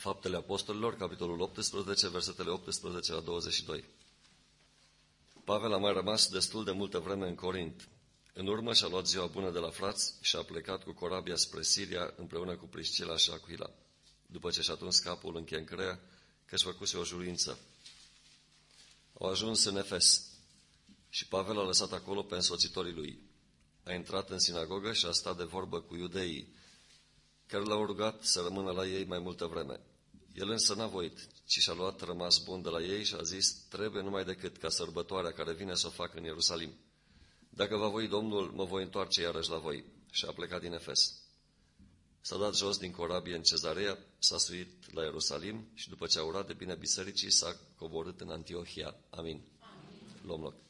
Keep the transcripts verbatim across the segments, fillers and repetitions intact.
Faptele Apostolilor, capitolul optsprezece, versetele optsprezece la douăzeci și doi. Pavel a mai rămas destul de multă vreme în Corint. În urmă și-a luat ziua bună de la frați și a plecat cu corabia spre Siria împreună cu Priscila și Aquila, după ce și-a tuns capul în Chencrea, că-și făcuse o juruință. Au ajuns în Efes și Pavel a lăsat acolo pe însoțitorii lui. A intrat în sinagogă și a stat de vorbă cu iudeii, care l-au rugat să rămână la ei mai multă vreme. El însă n-a voit, ci și-a luat rămas bun de la ei și a zis, trebuie numai decât ca sărbătoarea care vine să o fac în Ierusalim. Dacă va voi Domnul, mă voi întoarce iarăși la voi. Și a plecat din Efes. S-a dat jos din corabie în Cezarea, s-a suit la Ierusalim și după ce a urat de bine bisericii, s-a coborât în Antiohia. Amin. Amin. Luăm loc.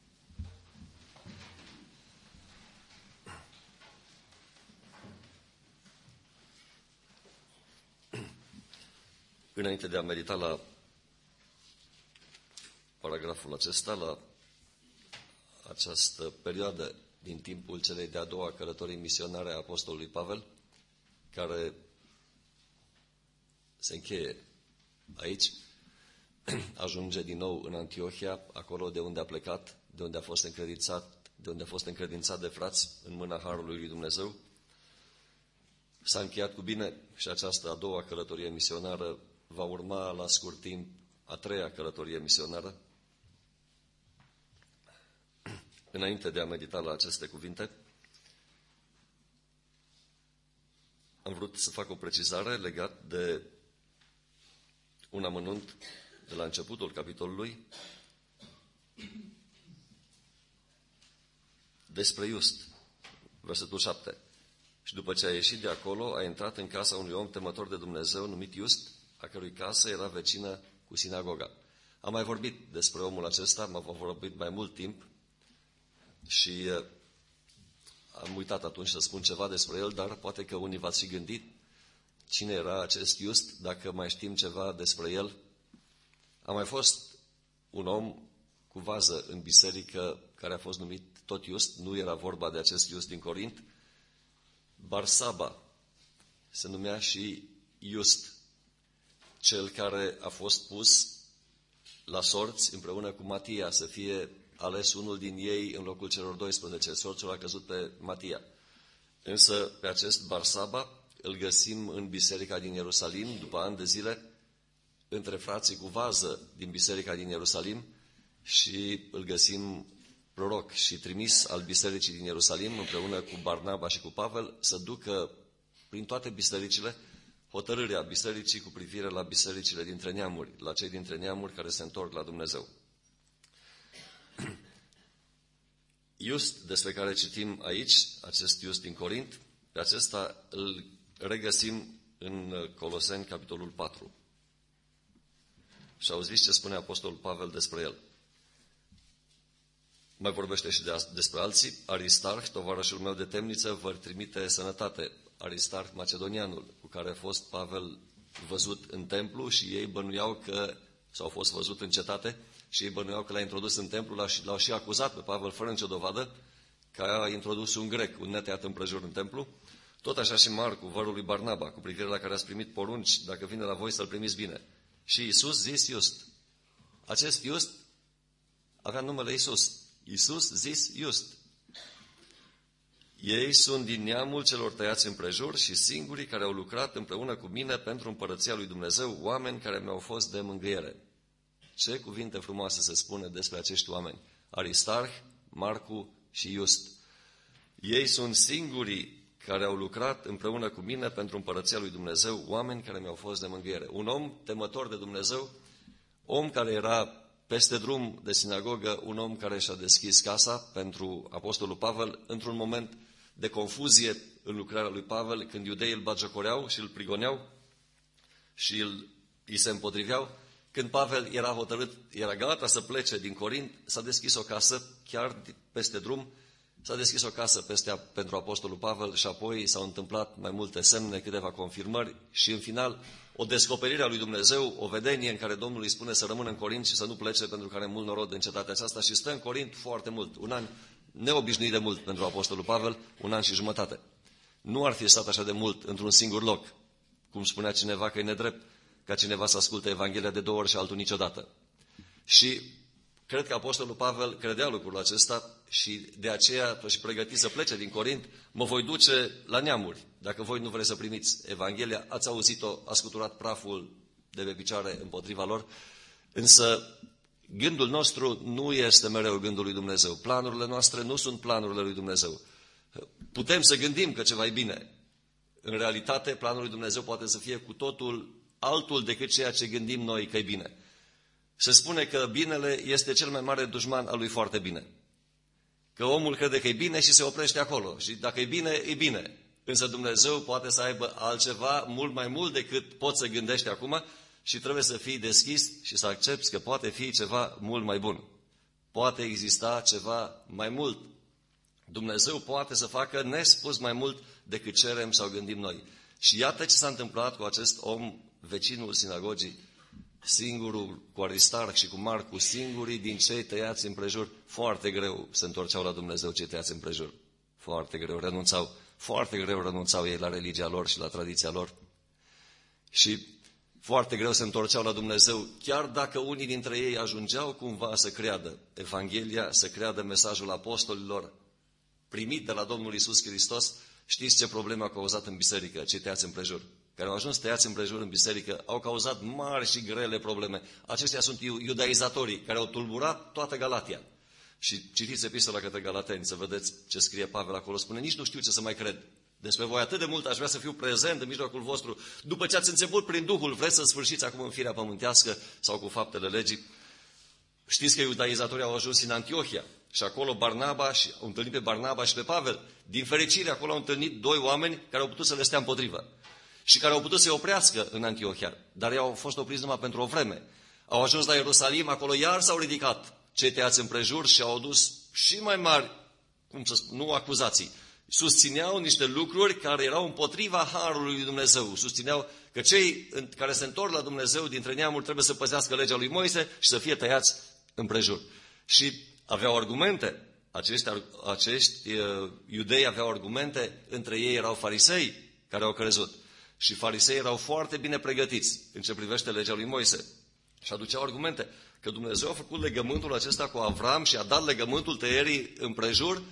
Înainte de a medita la paragraful acesta, la această perioadă din timpul celei de-a doua călătorii misionare a apostolului Pavel, care se încheie aici, ajunge din nou în Antiohia, acolo de unde a plecat, de unde a fost încredințat, de unde a fost încredințat de frați în mâna Harului lui Dumnezeu. S-a încheiat cu bine și această a doua călătorie misionară va urma la scurt timp a treia călătorie misionară. Înainte de a medita la aceste cuvinte, am vrut să fac o precizare legat de un amănunt de la începutul capitolului despre Iust, versetul șapte. Și după ce a ieșit de acolo, a intrat în casa unui om temător de Dumnezeu numit Iust, a cărui casă era vecină cu sinagoga. Am mai vorbit despre omul acesta, m-am vorbit mai mult timp și am uitat atunci să spun ceva despre el, dar poate că unii v-ați și gândit cine era acest Iust, dacă mai știm ceva despre el. A mai fost un om cu vază în biserică care a fost numit tot Iust, nu era vorba de acest Iust din Corint. Barsaba se numea și Iust, cel care a fost pus la sorți împreună cu Matia, să fie ales unul din ei în locul celor doisprezece. Sorțul a căzut pe Matia. Însă pe acest Barsaba îl găsim în biserica din Ierusalim, după ani de zile, între frații cu vază din biserica din Ierusalim, și îl găsim proroc și trimis al bisericii din Ierusalim, împreună cu Barnaba și cu Pavel, să ducă prin toate bisericile hotărârea bisericii cu privire la bisericile dintre neamuri, la cei dintre neamuri care se întorc la Dumnezeu. Iust, despre care citim aici, acest Iust din Corint, pe acesta îl regăsim în Coloseni, capitolul patru. Și auziți ce spune apostolul Pavel despre el. Mai vorbește și de, despre alții. Aristarh, tovarășul meu de temniță, vă trimite sănătate. Aristarh Macedonianul, cu care a fost Pavel văzut în templu și ei bănuiau că, sau a fost văzut în cetate, și ei bănuiau că l-a introdus în templu, l-au și acuzat pe Pavel fără nicio dovadă, că a introdus un grec, un neteat împrejur în templu. Tot așa și Marcu, vărul lui Barnaba, cu privire la care ați primit porunci, dacă vine la voi să-l primiți bine. Și Iisus zis Iust. Acest Iust avea numele Iisus. Iisus zis Iust. Ei sunt din neamul celor tăiați împrejur și singurii care au lucrat împreună cu mine pentru împărăția lui Dumnezeu, oameni care mi-au fost de mângâiere. Ce cuvinte frumoase se spune despre acești oameni. Aristarh, Marcu și Iust. Ei sunt singurii care au lucrat împreună cu mine pentru împărăția lui Dumnezeu, oameni care mi-au fost de mângâiere. Un om temător de Dumnezeu, om care era peste drum de sinagogă, un om care și-a deschis casa pentru apostolul Pavel într-un moment de confuzie în lucrarea lui Pavel, când iudeii îl batjocoreau și îl prigoneau și îl, îi se împotriveau. Când Pavel era hotărât, era gata să plece din Corint, s-a deschis o casă chiar peste drum, s-a deschis o casă peste, pentru apostolul Pavel și apoi s-au întâmplat mai multe semne, câteva confirmări și în final o descoperire a lui Dumnezeu, o vedenie în care Domnul îi spune să rămână în Corint și să nu plece pentru că are mult norod în cetatea aceasta și stă în Corint foarte mult, un an neobișnuit de mult pentru apostolul Pavel, un an și jumătate. Nu ar fi stat așa de mult într-un singur loc, cum spunea cineva că e nedrept ca cineva să asculte Evanghelia de două ori și altul niciodată. Și cred că Apostolul Pavel credea lucrul acesta și de aceea și pregătit să plece din Corint, mă voi duce la neamuri. Dacă voi nu vreți să primiți Evanghelia, ați auzit-o, a scuturat praful de pe picioare împotriva lor, însă gândul nostru nu este mereu gândul lui Dumnezeu. Planurile noastre nu sunt planurile lui Dumnezeu. Putem să gândim că ceva e bine. În realitate, planul lui Dumnezeu poate să fie cu totul altul decât ceea ce gândim noi că e bine. Se spune că binele este cel mai mare dușman al lui foarte bine. Că omul crede că e bine și se oprește acolo. Și dacă e bine, e bine. Însă Dumnezeu poate să aibă altceva mult mai mult decât poți să gândești acum și trebuie să fii deschis și să accepti că poate fi ceva mult mai bun. Poate exista ceva mai mult. Dumnezeu poate să facă nespus mai mult decât cerem sau gândim noi. Și iată ce s-a întâmplat cu acest om, vecinul sinagogii, singurul cu Aristarh și cu Marcu, singurii din cei tăiați împrejur. Foarte greu se întorceau la Dumnezeu cei tăiați împrejur. Foarte greu, renunțau. Foarte greu renunțau ei la religia lor și la tradiția lor. Și foarte greu se întorceau la Dumnezeu, chiar dacă unii dintre ei ajungeau cumva să creadă Evanghelia, să creadă mesajul apostolilor primit de la Domnul Iisus Hristos. Știți ce problemă a cauzat în biserică cei tăiați împrejur? Care au ajuns tăiați împrejur în biserică, au cauzat mari și grele probleme. Aceștia sunt iudaizatorii care au tulburat toată Galatia. Și citiți epistola către Galateni, să vedeți ce scrie Pavel acolo. Spune, nici nu știu ce să mai cred. Despre voi atât de mult aș vrea să fiu prezent în mijlocul vostru. După ce ați început prin Duhul, vreți să sfârșiți acum în firea pământească sau cu faptele legii. Știți că iudaizatorii au ajuns în Antiohia și acolo Barnaba și au întâlnit pe Barnaba și pe Pavel. Din fericire, acolo au întâlnit doi oameni care au putut să le stea împotrivă și care au putut să-i oprească în Antiohia, dar ei au fost opriți numai pentru o vreme. Au ajuns la Ierusalim, acolo iar s-au ridicat cei tăiați împrejur și au adus și mai mari, cum să spun, nu acuzații, susțineau niște lucruri care erau împotriva harului lui Dumnezeu. Susțineau că cei care se întorc la Dumnezeu dintre neamuri trebuie să păzească legea lui Moise și să fie tăiați împrejur. Și aveau argumente. Acești, acești uh, iudei aveau argumente, între ei erau farisei care au crezut. Și farisei erau foarte bine pregătiți în ce privește legea lui Moise. Și aduceau argumente că Dumnezeu a făcut legământul acesta cu Avram și a dat legământul tăierii împrejur,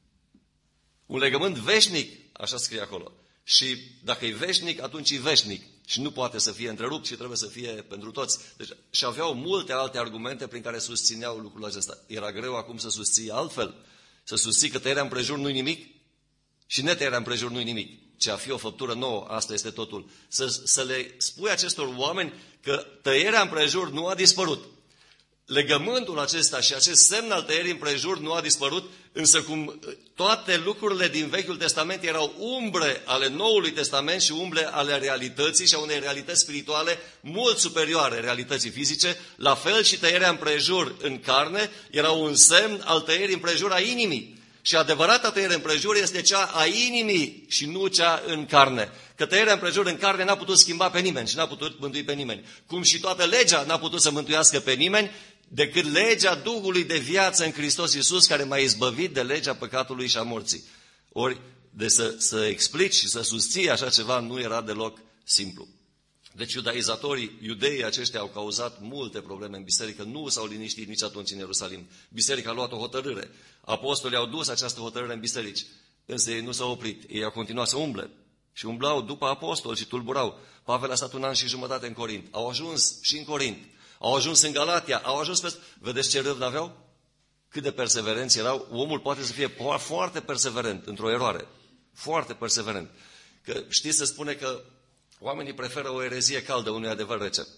un legământ veșnic, așa scrie acolo. Și dacă e veșnic, atunci e veșnic. Și nu poate să fie întrerupt și trebuie să fie pentru toți. Deci, și aveau multe alte argumente prin care susțineau lucrul acesta. Era greu acum să susții altfel. Să susții că tăierea împrejur nu-i nimic și netăierea împrejur nu-i nimic. Ce a fi o făptură nouă, asta este totul. Să, să le spui acestor oameni că tăierea împrejur nu a dispărut. Legământul acesta și acest semn al tăierii împrejur nu a dispărut, însă cum toate lucrurile din Vechiul Testament erau umbre ale Noului Testament și umbre ale realității și a unei realități spirituale mult superioare realității fizice, la fel și tăierea împrejur în carne era un semn al tăierii împrejur a inimii. Și adevărata tăiere împrejur este cea a inimii și nu cea în carne. Că tăierea împrejur în carne n-a putut schimba pe nimeni și n-a putut mântui pe nimeni. Cum și toată legea n-a putut să mântuiască pe nimeni, decât legea Duhului de viață în Hristos Iisus, care m-a izbăvit de legea păcatului și a morții. Ori, de să, să explici și să susții așa ceva nu era deloc simplu. Deci iudaizatorii, iudeii aceștia au cauzat multe probleme în biserică, nu s-au liniștit nici atunci în Ierusalim. Biserica a luat o hotărâre. Apostolii au dus această hotărâre în biserici, însă ei nu s-au oprit. Ei au continuat să umble și umblau după apostoli și tulburau. Pavel a stat un an și jumătate în Corint. Au ajuns și în Corint. Au ajuns în Galatia, au ajuns pe... Vedeți ce râvnă aveau? Cât de perseverenți erau? Omul poate să fie foarte perseverent într-o eroare. Foarte perseverent. Că știți, se spune că oamenii preferă o erezie caldă unui adevăr rece.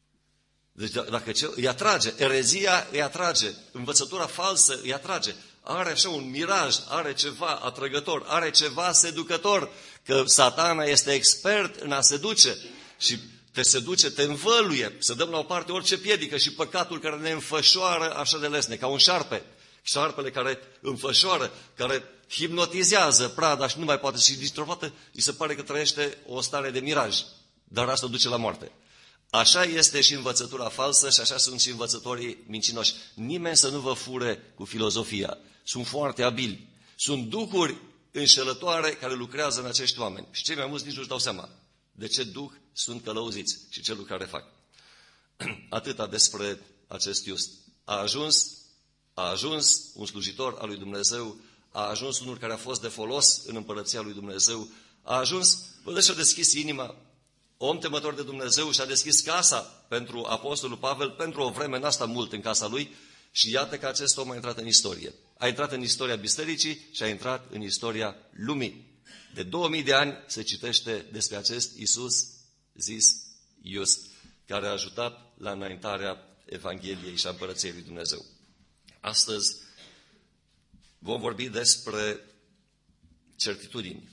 Deci dacă ce, îi atrage, erezia îi atrage, învățătura falsă îi atrage. Are așa un miraj, are ceva atrăgător, are ceva seducător. Că Satana este expert în a seduce și te seduce, te învăluie, să dăm la o parte orice piedică și păcatul care ne înfășoară așa de lesne, ca un șarpe. Șarpele care înfășoară, care hipnotizează prada și nu mai poate și dintr-o dată îi se pare că trăiește o stare de miraj, dar asta duce la moarte. Așa este și învățătura falsă și așa sunt și învățătorii mincinoși. Nimeni să nu vă fure cu filozofia. Sunt foarte abili. Sunt duhuri înșelătoare care lucrează în acești oameni. Și cei mai mulți nici nu-și dau seama de ce duh sunt călăuziți și ce lucrare fac. Atâta despre acest Iust. A ajuns, a ajuns un slujitor al lui Dumnezeu, a ajuns unul care a fost de folos în împărăția lui Dumnezeu, a ajuns, vedeți, și-a deschis inima, om temător de Dumnezeu, și-a deschis casa pentru apostolul Pavel, pentru o vreme, n-a stat mult în casa lui, și iată că acest om a intrat în istorie. A intrat în istoria bisericii și a intrat în istoria lumii. De două mii de ani se citește despre acest Iisus zis Iust, care a ajutat la înaintarea Evangheliei și a împărăției lui Dumnezeu. Astăzi vom vorbi despre certitudini.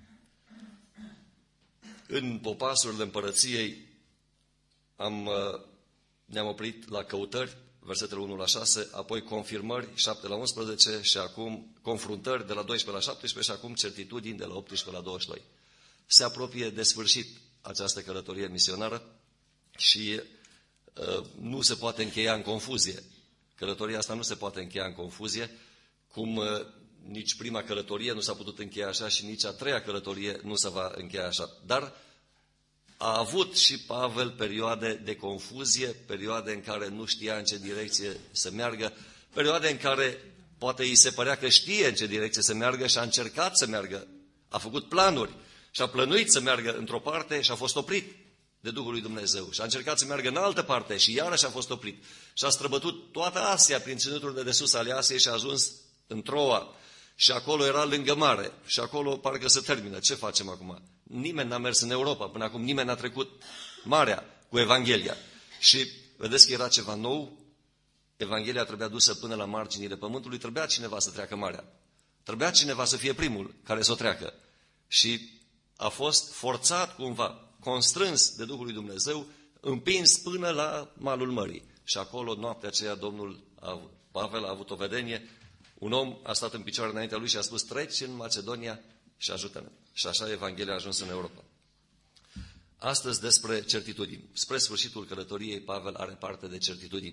În popasurile împărăției am, ne-am oprit la căutări, versetele unu la șase, apoi confirmări, șapte la unsprezece, și acum confruntări de la doisprezece la șaptesprezece, și acum certitudini de la optsprezece la douăzeci și doi. Se apropie de sfârșit această călătorie misionară și uh, nu se poate încheia în confuzie. Călătoria asta nu se poate încheia în confuzie, cum uh, nici prima călătorie nu s-a putut încheia așa și nici a treia călătorie nu se va încheia așa. Dar a avut și Pavel perioade de confuzie, perioade în care nu știa în ce direcție să meargă, perioade în care poate îi se părea că știe în ce direcție să meargă și a încercat să meargă, a făcut planuri și a plănuit să meargă într-o parte și a fost oprit de Duhul lui Dumnezeu și a încercat să meargă în altă parte și iarăși a fost oprit. Și a străbătut toată Asia prin ținuturile de sus ale Asiei și a ajuns în Troa. Și acolo era lângă mare și acolo parcă se termină. Ce facem acum? Nimeni n-a mers în Europa, până acum nimeni n-a trecut marea cu Evanghelia. Și vedeți că era ceva nou, Evanghelia trebuia dusă până la marginile pământului, trebuia cineva să treacă marea. Trebuia cineva să fie primul care să o treacă. Și a fost forțat cumva, constrâns de Duhul lui Dumnezeu, împins până la malul mării. Și acolo, noaptea aceea, Domnul a, Pavel a avut o vedenie. Un om a stat în picioare înaintea lui și a spus: treci în Macedonia și ajută-ne. Și așa Evanghelia a ajuns în Europa. Astăzi despre certitudini. Spre sfârșitul călătoriei, Pavel are parte de certitudini.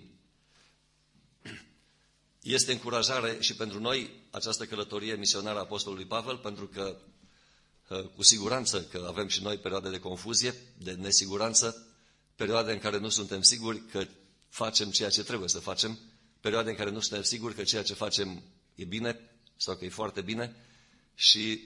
Este încurajare și pentru noi această călătorie misionară a apostolului Pavel, pentru că cu siguranță că avem și noi perioade de confuzie, de nesiguranță, perioade în care nu suntem siguri că facem ceea ce trebuie să facem, perioade în care nu suntem siguri că ceea ce facem e bine sau că e foarte bine și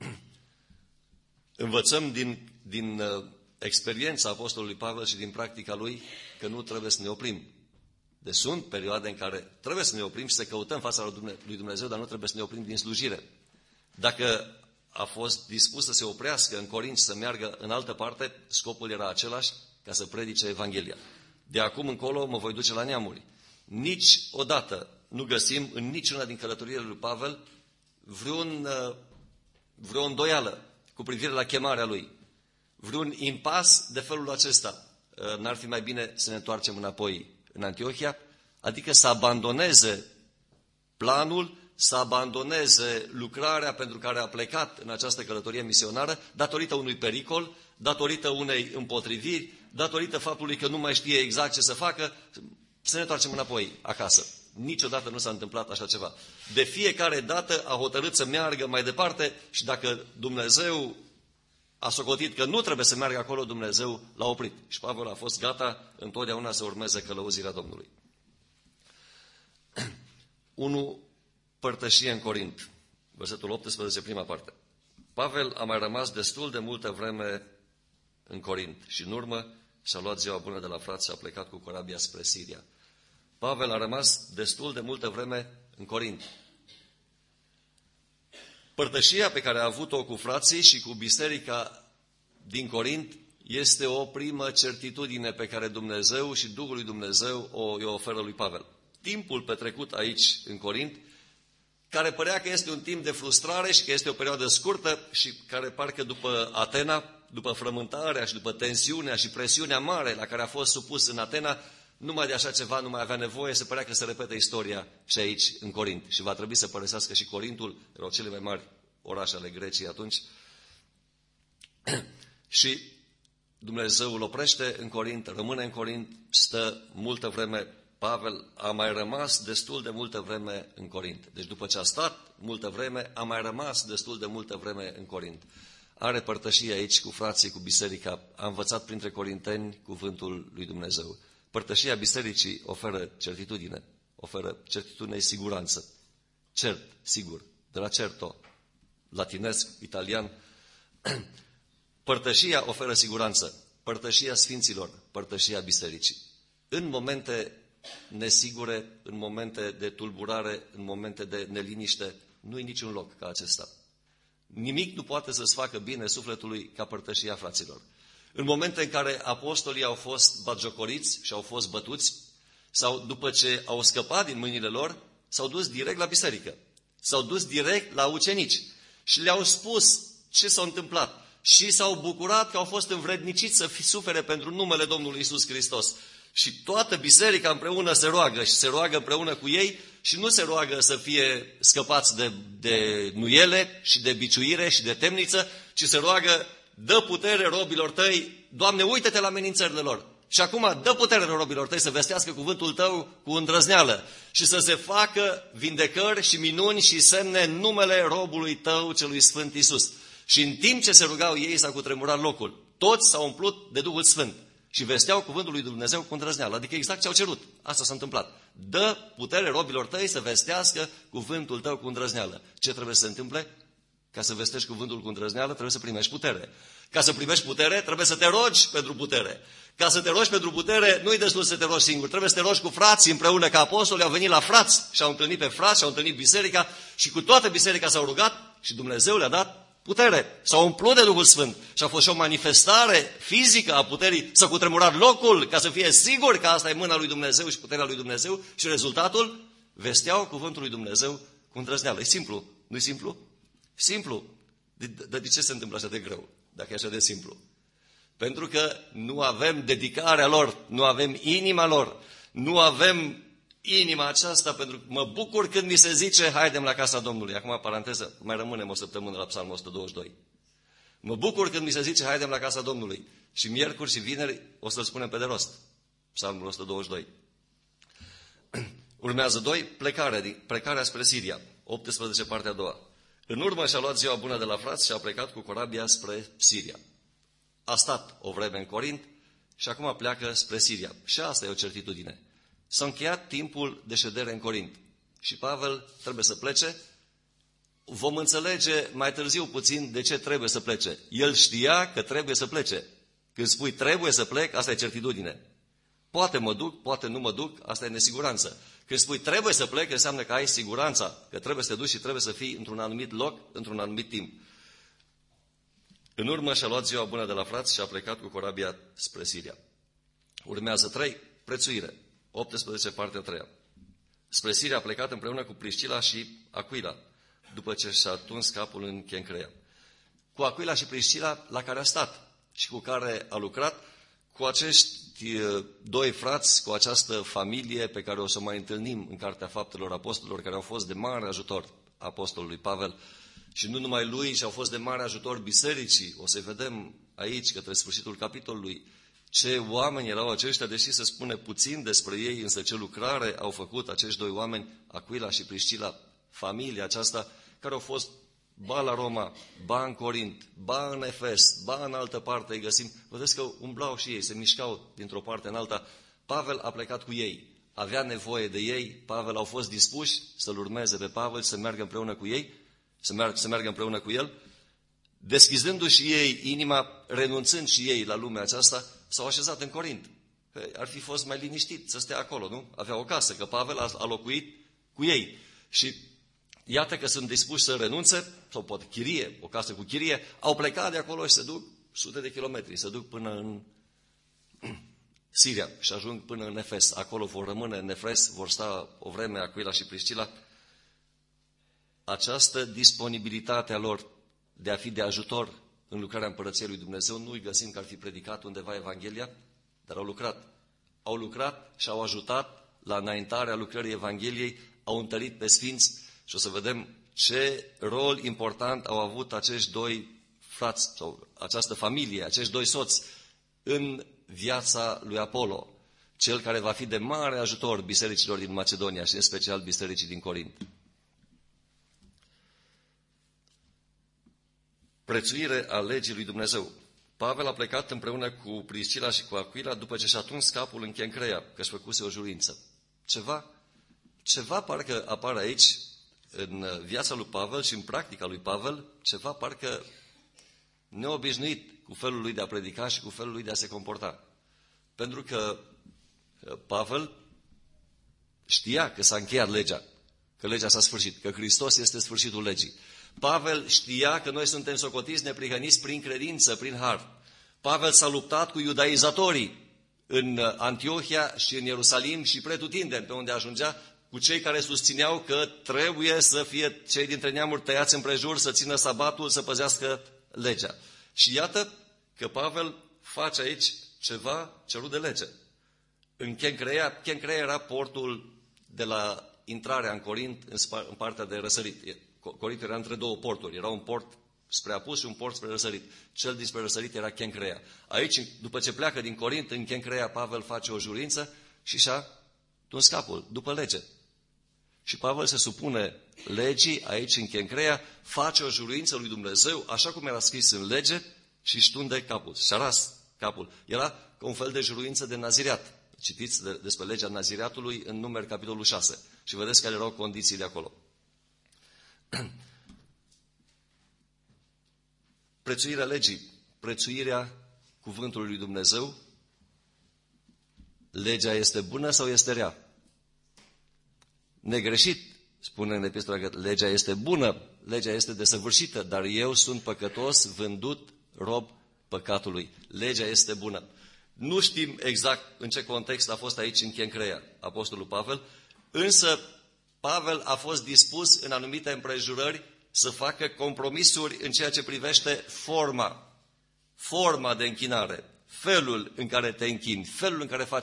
învățăm din, din uh, experiența apostolului Pavel și din practica lui că nu trebuie să ne oprim. Deci sunt perioade în care trebuie să ne oprim și să căutăm fața lui Dumnezeu, dar nu trebuie să ne oprim din slujire. Dacă a fost dispus să se oprească în Corint și să meargă în altă parte, scopul era același, ca să predice Evanghelia. De acum încolo mă voi duce la neamuri. Nici odată nu găsim în niciuna din călătoriile lui Pavel vreun, vreo îndoială cu privire la chemarea lui. Vreun impas de felul acesta. N-ar fi mai bine să ne întoarcem înapoi în Antiohia? Adică să abandoneze planul, să abandoneze lucrarea pentru care a plecat în această călătorie misionară, datorită unui pericol, datorită unei împotriviri, datorită faptului că nu mai știe exact ce să facă, să ne întoarcem înapoi acasă. Niciodată nu s-a întâmplat așa ceva. De fiecare dată a hotărât să meargă mai departe și dacă Dumnezeu a socotit că nu trebuie să meargă acolo, Dumnezeu l-a oprit. Și Pavel a fost gata întotdeauna să urmeze călăuzirea Domnului. unu. Părtășie în Corint. Versetul optsprezece, prima parte. Pavel a mai rămas destul de multă vreme în Corint și în urmă și-a luat ziua bună de la frați și a plecat cu corabia spre Siria. Pavel a rămas destul de multă vreme în Corint. Părtășia pe care a avut-o cu frații și cu biserica din Corint este o primă certitudine pe care Dumnezeu și Duhul lui Dumnezeu o îi oferă lui Pavel. Timpul petrecut aici în Corint, care părea că este un timp de frustrare și că este o perioadă scurtă și care parcă după Atena, după frământarea și după tensiunea și presiunea mare la care a fost supus în Atena, numai de așa ceva nu mai avea nevoie, se părea că se repete istoria și aici în Corint. Și va trebui să părăsească și Corintul, erau cele mai mari orașe ale Greciei atunci. Și Dumnezeu îl oprește în Corint, rămâne în Corint, stă multă vreme. Pavel a mai rămas destul de multă vreme în Corint. Deci după ce a stat multă vreme, a mai rămas destul de multă vreme în Corint. are părtășie aici cu frații, cu biserica, a învățat printre corinteni cuvântul lui Dumnezeu. Părtășia bisericii oferă certitudine, oferă certitudine, siguranță. Cert, sigur, de la certo, latinesc, italian. Părtășia oferă siguranță, părtășia sfinților, părtășia bisericii. În momente nesigure, în momente de tulburare, în momente de neliniște, nu-i niciun loc ca acesta. Nimic nu poate să-ți facă bine sufletului ca părtășia fraților. În momente în care apostolii au fost batjocoriți și au fost bătuți, sau după ce au scăpat din mâinile lor, s-au dus direct la biserică. S-au dus direct la ucenici și le-au spus ce s-a întâmplat. Și s-au bucurat că au fost învredniciți să sufere pentru numele Domnului Iisus Hristos. Și toată biserica împreună se roagă și se roagă împreună cu ei și nu se roagă să fie scăpați de, de nuiele și de biciuire și de temniță, ci se roagă, dă putere robilor tăi, Doamne, uită-te la amenințările lor. Și acum dă putere robilor tăi să vestească cuvântul tău cu îndrăzneală și să se facă vindecări și minuni și semne în numele robului tău celui Sfânt Iisus. Și în timp ce se rugau ei, s-a cutremurat locul. Toți s-au umplut de Duhul Sfânt și vesteau cuvântul lui Dumnezeu cu îndrăzneală. Adică exact ce au cerut. Asta s-a întâmplat. Dă putere robilor tăi să vestească cuvântul tău cu îndrăzneală. Ce trebuie să se întâmple? Ca să vestești cuvântul cu îndrăzneală, trebuie să primești putere. Ca să primești putere, trebuie să te rogi pentru putere. Ca să te rogi pentru putere, nu-i destul să te rogi singur. Trebuie să te rogi cu frații împreună, ca apostoli au venit la frați și au întâlnit pe frați și au întâlnit biserica și cu toată biserica s-au rugat și Dumnezeu le-a dat putere. S-au umplut de Duhul Sfânt și a fost și o manifestare fizică a puterii, să cutremurat locul ca să fie sigur că asta e mâna lui Dumnezeu și puterea lui Dumnezeu și rezultatul, vesteau cuvântul lui Dumnezeu cu îndrăzneală. E simplu, nu-i simplu? Simplu. Dar de ce se întâmplă așa de greu, dacă e așa de simplu? Pentru că nu avem dedicarea lor, nu avem inima lor, nu avem inima aceasta, pentru că mă bucur când mi se zice, haidem la casa Domnului. Acum, paranteză, mai rămânem o săptămână la Psalmul o sută douăzeci și doi. Mă bucur când mi se zice, haidem la casa Domnului. Și miercuri și vineri o să-l spunem pe de rost. Psalmul o sută douăzeci și doi. Urmează doi, plecarea, plecarea spre Siria. optsprezece, partea a doua. În urmă și-a luat ziua bună de la frați și a plecat cu corabia spre Siria. A stat o vreme în Corint și acum pleacă spre Siria. Și asta e o certitudine. S-a încheiat timpul de ședere în Corint și Pavel trebuie să plece. Vom înțelege mai târziu puțin de ce trebuie să plece. El știa că trebuie să plece. Când spui trebuie să plec, asta e certitudine. Poate mă duc, poate nu mă duc, asta e nesiguranță. Când spui trebuie să plec, înseamnă că ai siguranța, că trebuie să te duci și trebuie să fii într-un anumit loc, într-un anumit timp. În urmă și-a luat ziua bună de la frați și a plecat cu corabia spre Siria. Urmează trei, prețuire. optsprezece, partea a treia. Spre Siria a plecat împreună cu Priscila și Aquila, după ce și-a tuns capul în Chencrea. Cu Aquila și Priscila, la care a stat și cu care a lucrat, cu acești doi frați, cu această familie pe care o să mai întâlnim în Cartea Faptelor Apostolilor, care au fost de mare ajutor apostolului Pavel și nu numai lui, și au fost de mare ajutor bisericii. O să vedem aici, către sfârșitul capitolului, ce oameni erau aceștia, deși se spune puțin despre ei, însă ce lucrare au făcut acești doi oameni, Aquila și Priscila, familia aceasta, care au fost ba la Roma, ba în Corint, ba în Efes, ba în altă parte îi găsim. Vedeți că umblau și ei, se mișcau dintr-o parte în alta. Pavel a plecat cu ei, avea nevoie de ei, Pavel au fost dispuși să-l urmeze pe Pavel, să meargă împreună cu ei, să meargă, să meargă împreună cu el, deschizându-și ei inima, renunțând și ei la lumea aceasta, s-au așezat în Corint. Că ar fi fost mai liniștit să stea acolo, nu? Avea o casă, că Pavel a, a locuit cu ei. Și iată că sunt dispuși să renunțe, sau poate chirie, o casă cu chirie, au plecat de acolo și se duc sute de kilometri, se duc până în Siria și ajung până în Efes. Acolo vor rămâne în Efes, vor sta o vreme Aquila și Priscila. Această disponibilitate a lor de a fi de ajutor în lucrarea Împărăției lui Dumnezeu, nu îi găsim că ar fi predicat undeva Evanghelia, dar au lucrat. Au lucrat și au ajutat la înaintarea lucrării Evangheliei, au întărit pe sfinți și o să vedem ce rol important au avut acești doi frați sau această familie, acești doi soți în viața lui Apollo, cel care va fi de mare ajutor bisericilor din Macedonia și în special bisericii din Corint. Prețuire a legii lui Dumnezeu. Pavel a plecat împreună cu Priscila și cu Aquila după ce și-a tuns capul în Chencrea, că își făcuse o jurință. Ceva, ceva parcă apare aici, în viața lui Pavel și în practica lui Pavel, ceva parcă neobișnuit cu felul lui de a predica și cu felul lui de a se comporta. Pentru că Pavel știa că s-a încheiat legea, că legea s-a sfârșit, că Hristos este sfârșitul legii. Pavel știa că noi suntem socotiți neprihăniți prin credință, prin har. Pavel s-a luptat cu iudaizatorii în Antiohia și în Ierusalim și pretutindeni, pe unde ajungea, cu cei care susțineau că trebuie să fie cei dintre neamuri tăiați împrejur, să țină sabatul, să păzească legea. Și iată că Pavel face aici ceva cerut de lege. În Chencrea, Chencrea era portul de la intrarea în Corint, în partea de răsărit. Corint era între două porturi. Era un port spre apus și un port spre răsărit. Cel dinspre răsărit era Chencrea. Aici, după ce pleacă din Corint, în Chencrea, Pavel face o jurință și și-a tuns capul, după lege. Și Pavel se supune legii aici în Chencrea, face o jurință lui Dumnezeu, așa cum era scris în lege, și își tunde capul, și-a ras capul. Era ca un fel de juruință de nazireat. Citiți de, despre legea nazireatului în Numeri, capitolul șase. Și vedeți care erau condițiile acolo. Prețuirea legii, prețuirea cuvântului lui Dumnezeu. Legea este bună sau este rea? Negreșit, spune în epistola că legea este bună, legea este desăvârșită, dar eu sunt păcătos, vândut, rob păcatului. Legea este bună. Nu știm exact în ce context a fost aici în Chencrea apostolul Pavel, însă Pavel a fost dispus în anumite împrejurări să facă compromisuri în ceea ce privește forma, forma de închinare, felul în care te închini, felul în care faci.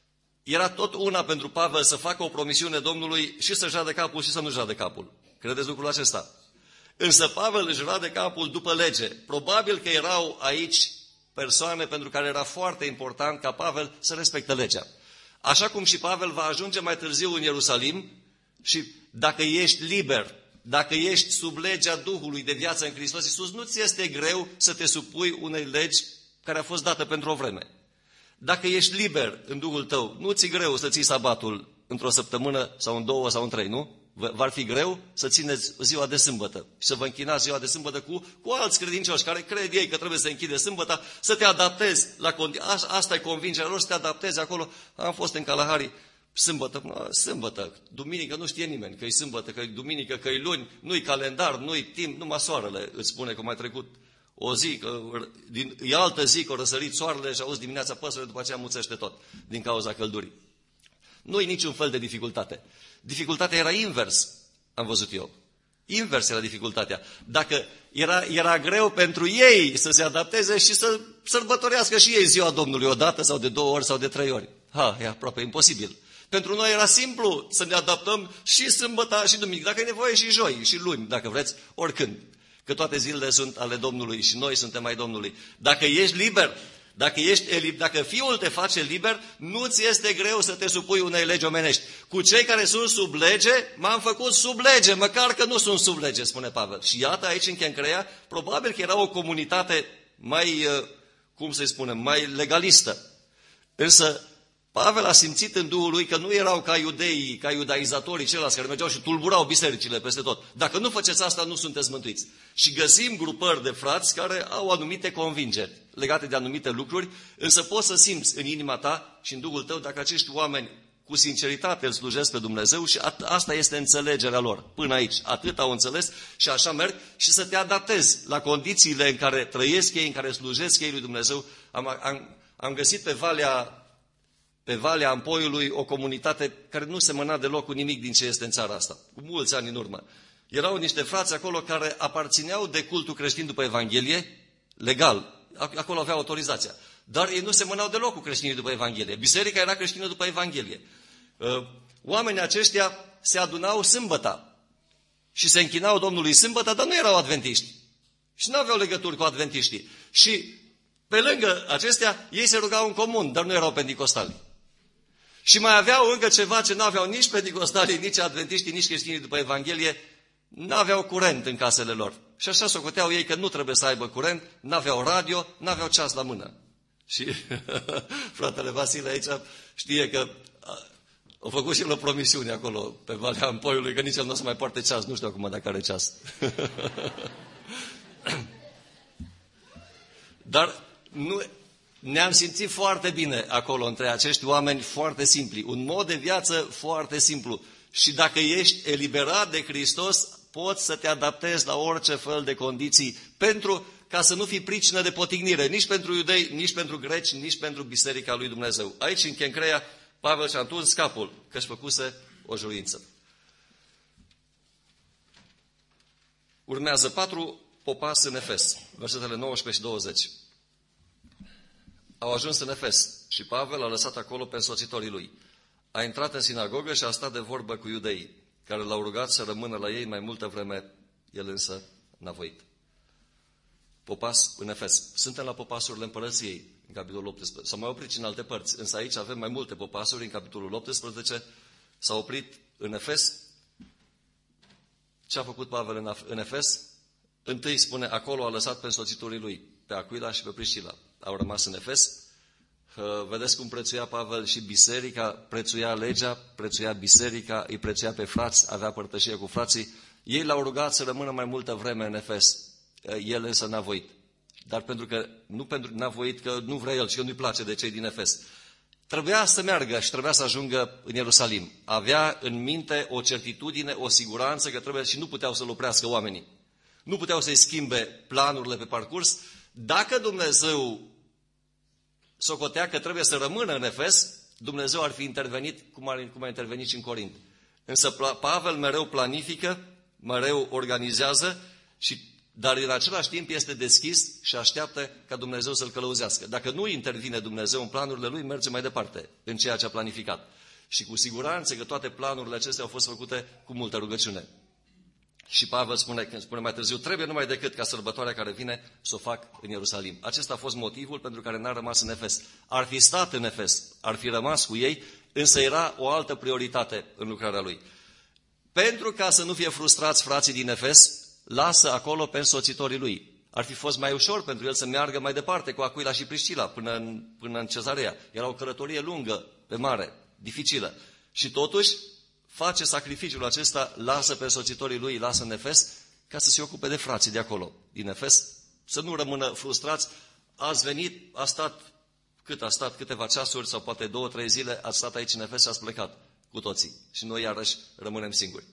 Era tot una pentru Pavel să facă o promisiune Domnului și să-și rade capul și să nu-și rade capul. Credeți lucrul acesta? Însă Pavel își rade capul după lege. Probabil că erau aici persoane pentru care era foarte important ca Pavel să respecte legea. Așa cum și Pavel va ajunge mai târziu în Ierusalim și dacă ești liber, dacă ești sub legea Duhului de viață în Hristos Iisus, nu ți este greu să te supui unei legi care a fost dată pentru o vreme. Dacă ești liber în Duhul tău, nu ți-e greu să ții sabatul într-o săptămână sau în două sau în trei, nu? V-ar fi greu să țineți ziua de sâmbătă și să vă închinați ziua de sâmbătă cu, cu alți credincioși care cred ei că trebuie să închide sâmbăta, să te adaptezi la condiții. Asta e convingerea lor, să te adaptezi acolo. Am fost în Kalahari, sâmbătă, sâmbătă, duminică, nu știe nimeni că e sâmbătă, că e duminică, că e luni, nu-i calendar, nu-i timp, numai soarele îți spune că mai trecut o zi, că din, e altă zi că o răsărit soarele și auzi dimineața păsările, după aceea muțește tot din cauza căldurii. Nu-i niciun fel de dificultate. Dificultatea era invers, am văzut eu. Invers era dificultatea. Dacă era, era greu pentru ei să se adapteze și să sărbătorească și ei ziua Domnului o dată sau de două ori sau de trei ori. Ha, e aproape imposibil. Pentru noi era simplu să ne adaptăm și sâmbătă și duminică, dacă e nevoie și joi și luni, dacă vreți, oricând. Că toate zilele sunt ale Domnului și noi suntem ai Domnului. Dacă ești liber, dacă, ești, dacă Fiul te face liber, nu ți este greu să te supui unei legi omenești. Cu cei care sunt sub lege, m-am făcut sub lege, măcar că nu sunt sub lege, spune Pavel. Și iată aici în Chencrea, probabil că era o comunitate mai, cum să-i spunem, mai legalistă. Însă Pavel a simțit în Duhul lui că nu erau ca iudeii, ca iudaizatorii ceilalți care mergeau și tulburau bisericile peste tot. Dacă nu faceți asta, nu sunteți mântuiți. Și găsim grupări de frați care au anumite convingeri legate de anumite lucruri, însă poți să simți în inima ta și în Duhul tău dacă acești oameni cu sinceritate îl slujesc pe Dumnezeu și asta este înțelegerea lor. Până aici, atât au înțeles și așa merg și să te adaptezi la condițiile în care trăiesc ei, în care slujesc ei lui Dumnezeu. Am, am, am găsit pe Valea pe Valea Ampoiului o comunitate care nu semăna deloc cu nimic din ce este în țara asta, cu mulți ani în urmă. Erau niște frați acolo care aparțineau de cultul creștin după Evanghelie, legal, acolo aveau autorizația, dar ei nu semănau deloc cu creștinii după Evanghelie. Biserica era creștină după Evanghelie. Oamenii aceștia se adunau sâmbăta și se închinau Domnului sâmbăta, dar nu erau adventiști și nu aveau legături cu adventiștii. Și pe lângă acestea, ei se rugau în comun, dar nu erau penticostali. Și mai aveau încă ceva ce nu aveau nici penticostalii, nici adventiștii, nici creștinii după Evanghelie, nu aveau curent în casele lor. Și așa socoteau ei că nu trebuie să aibă curent, n-aveau radio, n-aveau ceas la mână. Și fratele Vasile aici știe că au făcut și el o promisiune acolo, pe Valea Ampoiului, că nici el nu o să mai poarte ceas, nu știu acum dacă are ceas. Dar nu, ne-am simțit foarte bine acolo între acești oameni foarte simpli, un mod de viață foarte simplu. Și dacă ești eliberat de Hristos, poți să te adaptezi la orice fel de condiții, pentru ca să nu fii pricină de potignire, nici pentru iudei, nici pentru greci, nici pentru Biserica lui Dumnezeu. Aici, în Kencrea, Pavel și-a întors capul, că-și făcuse o jurință. Urmează patru popasi în Efes, versetele nouăsprezece și douăzeci. Au ajuns în Efes și Pavel a lăsat acolo pe însoțitorii lui. A intrat în sinagogă și a stat de vorbă cu iudeii, care l-au rugat să rămână la ei mai multă vreme, el însă n-a voit. Popas în Efes. Suntem la popasurile împărăției, în capitolul optsprezece. S-au mai oprit și în alte părți, însă aici avem mai multe popasuri, în capitolul optsprezece. S-a oprit în Efes. Ce a făcut Pavel în Efes? Întâi spune, acolo a lăsat pe însoțitorii lui, pe Aquila și pe Priscila. Au rămas în Efes. Vedeți cum prețuia Pavel și biserica, prețuia legea, prețuia biserica, îi prețuia pe frați, avea părtășie cu frații. Ei l-au rugat să rămână mai multă vreme în Efes. El însă n-a voit. Dar pentru că, nu pentru n-a voit că nu vrea el și că nu-i place de cei din Efes. Trebuia să meargă și trebuia să ajungă în Ierusalim. Avea în minte o certitudine, o siguranță că trebuie și nu puteau să-l oprească oamenii. Nu puteau să-i schimbe planurile pe parcurs. Dacă Dumnezeu socotea că trebuie să rămână în Efes, Dumnezeu ar fi intervenit cum, ar, cum a intervenit și în Corint. Însă Pavel mereu planifică, mereu organizează, și, dar în același timp este deschis și așteaptă ca Dumnezeu să-l călăuzească. Dacă nu intervine Dumnezeu în planurile lui, merge mai departe în ceea ce a planificat. Și cu siguranță că toate planurile acestea au fost făcute cu multă rugăciune. Și Pavel spune, când spune mai târziu, trebuie numai decât ca sărbătoarea care vine să o fac în Ierusalim. Acesta a fost motivul pentru care n-a rămas în Efes. Ar fi stat în Efes, ar fi rămas cu ei, însă era o altă prioritate în lucrarea lui. Pentru ca să nu fie frustrați frații din Efes, lasă acolo pe însoțitorii lui. Ar fi fost mai ușor pentru el să meargă mai departe cu Aquila și Priscila până în, până în Cezarea. Era o călătorie lungă, pe mare, dificilă. Și totuși face sacrificiul acesta, lasă pe însoțitorii lui, lasă în Efes, ca să se ocupe de frații de acolo, din Efes, să nu rămână frustrați. Ați venit, a stat, cât a stat, câteva ceasuri sau poate două, trei zile, ați stat aici în Efes și ați plecat cu toții. Și noi iarăși rămânem singuri.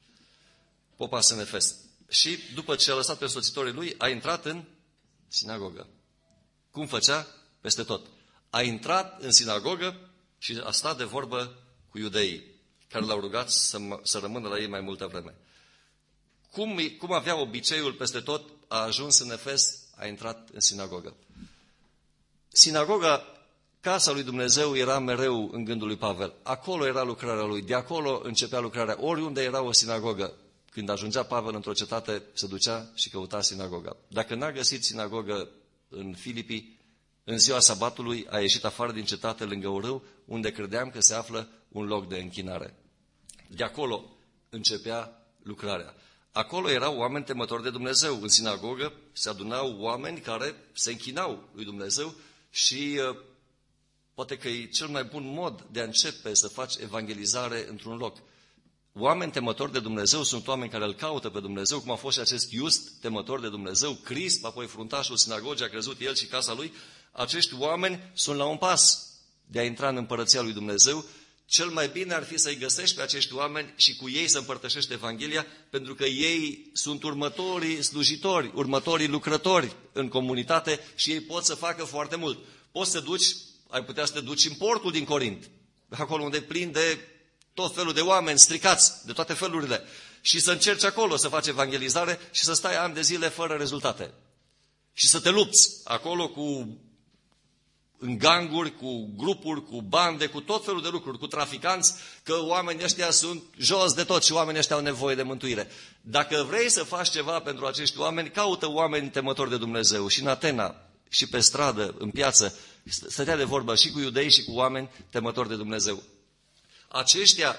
Popas în Efes. Și după ce a lăsat pe însoțitorii lui, a intrat în sinagogă. Cum făcea? Peste tot. A intrat în sinagogă și a stat de vorbă cu iudeii, care l-au rugat să, să rămână la ei mai multă vreme. Cum, cum avea obiceiul peste tot, a ajuns în Efes, a intrat în sinagogă. Sinagoga, casa lui Dumnezeu, era mereu în gândul lui Pavel. Acolo era lucrarea lui, de acolo începea lucrarea. Oriunde era o sinagogă, când ajungea Pavel într-o cetate, se ducea și căuta sinagoga. Dacă n-a găsit sinagogă în Filipii, în ziua sabatului a ieșit afară din cetate lângă un râu, unde credeam că se află un loc de închinare. De acolo începea lucrarea. Acolo erau oameni temători de Dumnezeu. În sinagogă se adunau oameni care se închinau lui Dumnezeu și uh, poate că e cel mai bun mod de a începe să faci evangelizare într-un loc. Oameni temători de Dumnezeu sunt oameni care îl caută pe Dumnezeu, cum a fost și acest Iust, temător de Dumnezeu, Crisp, apoi fruntașul sinagogii, a crezut el și casa lui. Acești oameni sunt la un pas de a intra în împărăția lui Dumnezeu. Cel mai bine ar fi să-i găsești pe acești oameni și cu ei să împărtășești Evanghelia, pentru că ei sunt următorii slujitori, următorii lucrători în comunitate și ei pot să facă foarte mult. Poți să duci, ai putea să te duci în portul din Corint, acolo unde e plin de tot felul de oameni stricați, de toate felurile, și să încerci acolo să faci evangelizare și să stai ani de zile fără rezultate. Și să te lupți acolo cu în ganguri, cu grupuri, cu bande, cu tot felul de lucruri, cu traficanți, că oamenii ăștia sunt jos de tot și oamenii ăștia au nevoie de mântuire. Dacă vrei să faci ceva pentru acești oameni, caută oameni temători de Dumnezeu. Și în Atena, și pe stradă, în piață, stătea de vorbă și cu iudei și cu oameni temători de Dumnezeu. Aceștia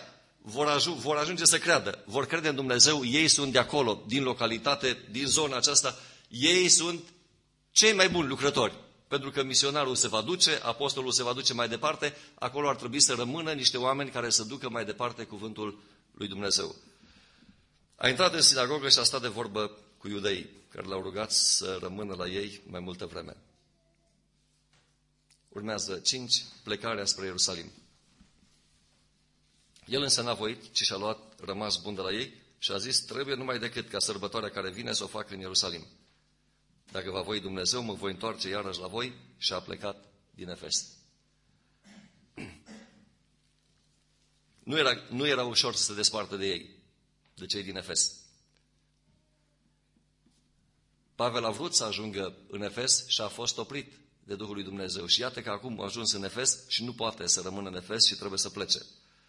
vor, aj- vor ajunge să creadă, vor crede în Dumnezeu, ei sunt de acolo, din localitate, din zona aceasta, ei sunt cei mai buni lucrători. Pentru că misionarul se va duce, apostolul se va duce mai departe, acolo ar trebui să rămână niște oameni care să ducă mai departe cuvântul lui Dumnezeu. A intrat în sinagogă și a stat de vorbă cu iudeii, care l-au rugat să rămână la ei mai multă vreme. Urmează cinci, plecarea spre Ierusalim. El însă n-a voit, ci și-a luat rămas bun de la ei și a zis, trebuie numai decât ca sărbătoarea care vine să o fac în Ierusalim. Dacă va voi Dumnezeu, mă voi întoarce iarăși la voi și a plecat din Efes. Nu era, nu era ușor să se despartă de ei, de cei din Efes. Pavel a vrut să ajungă în Efes și a fost oprit de Duhul lui Dumnezeu. Și iată că acum a ajuns în Efes și nu poate să rămână în Efes și trebuie să plece.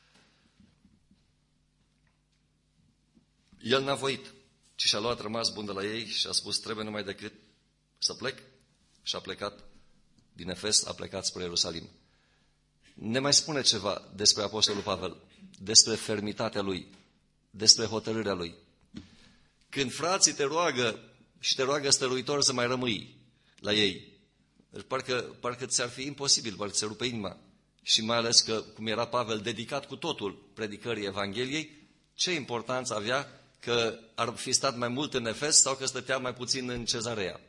El n-a voit, ci și-a luat rămas bun de la ei și a spus, trebuie numai decât să plec, și a plecat din Efes, a plecat spre Ierusalim. Ne mai spune ceva despre Apostolul Pavel, despre fermitatea lui, despre hotărârea lui. Când frații te roagă și te roagă stăruitor să mai rămâi la ei, parcă, parcă ți-ar fi imposibil, parcă ți-ar rupe inima. Și mai ales că, cum era Pavel dedicat cu totul predicării Evangheliei, ce importanță avea că ar fi stat mai mult în Efes sau că stătea mai puțin în Cezarea.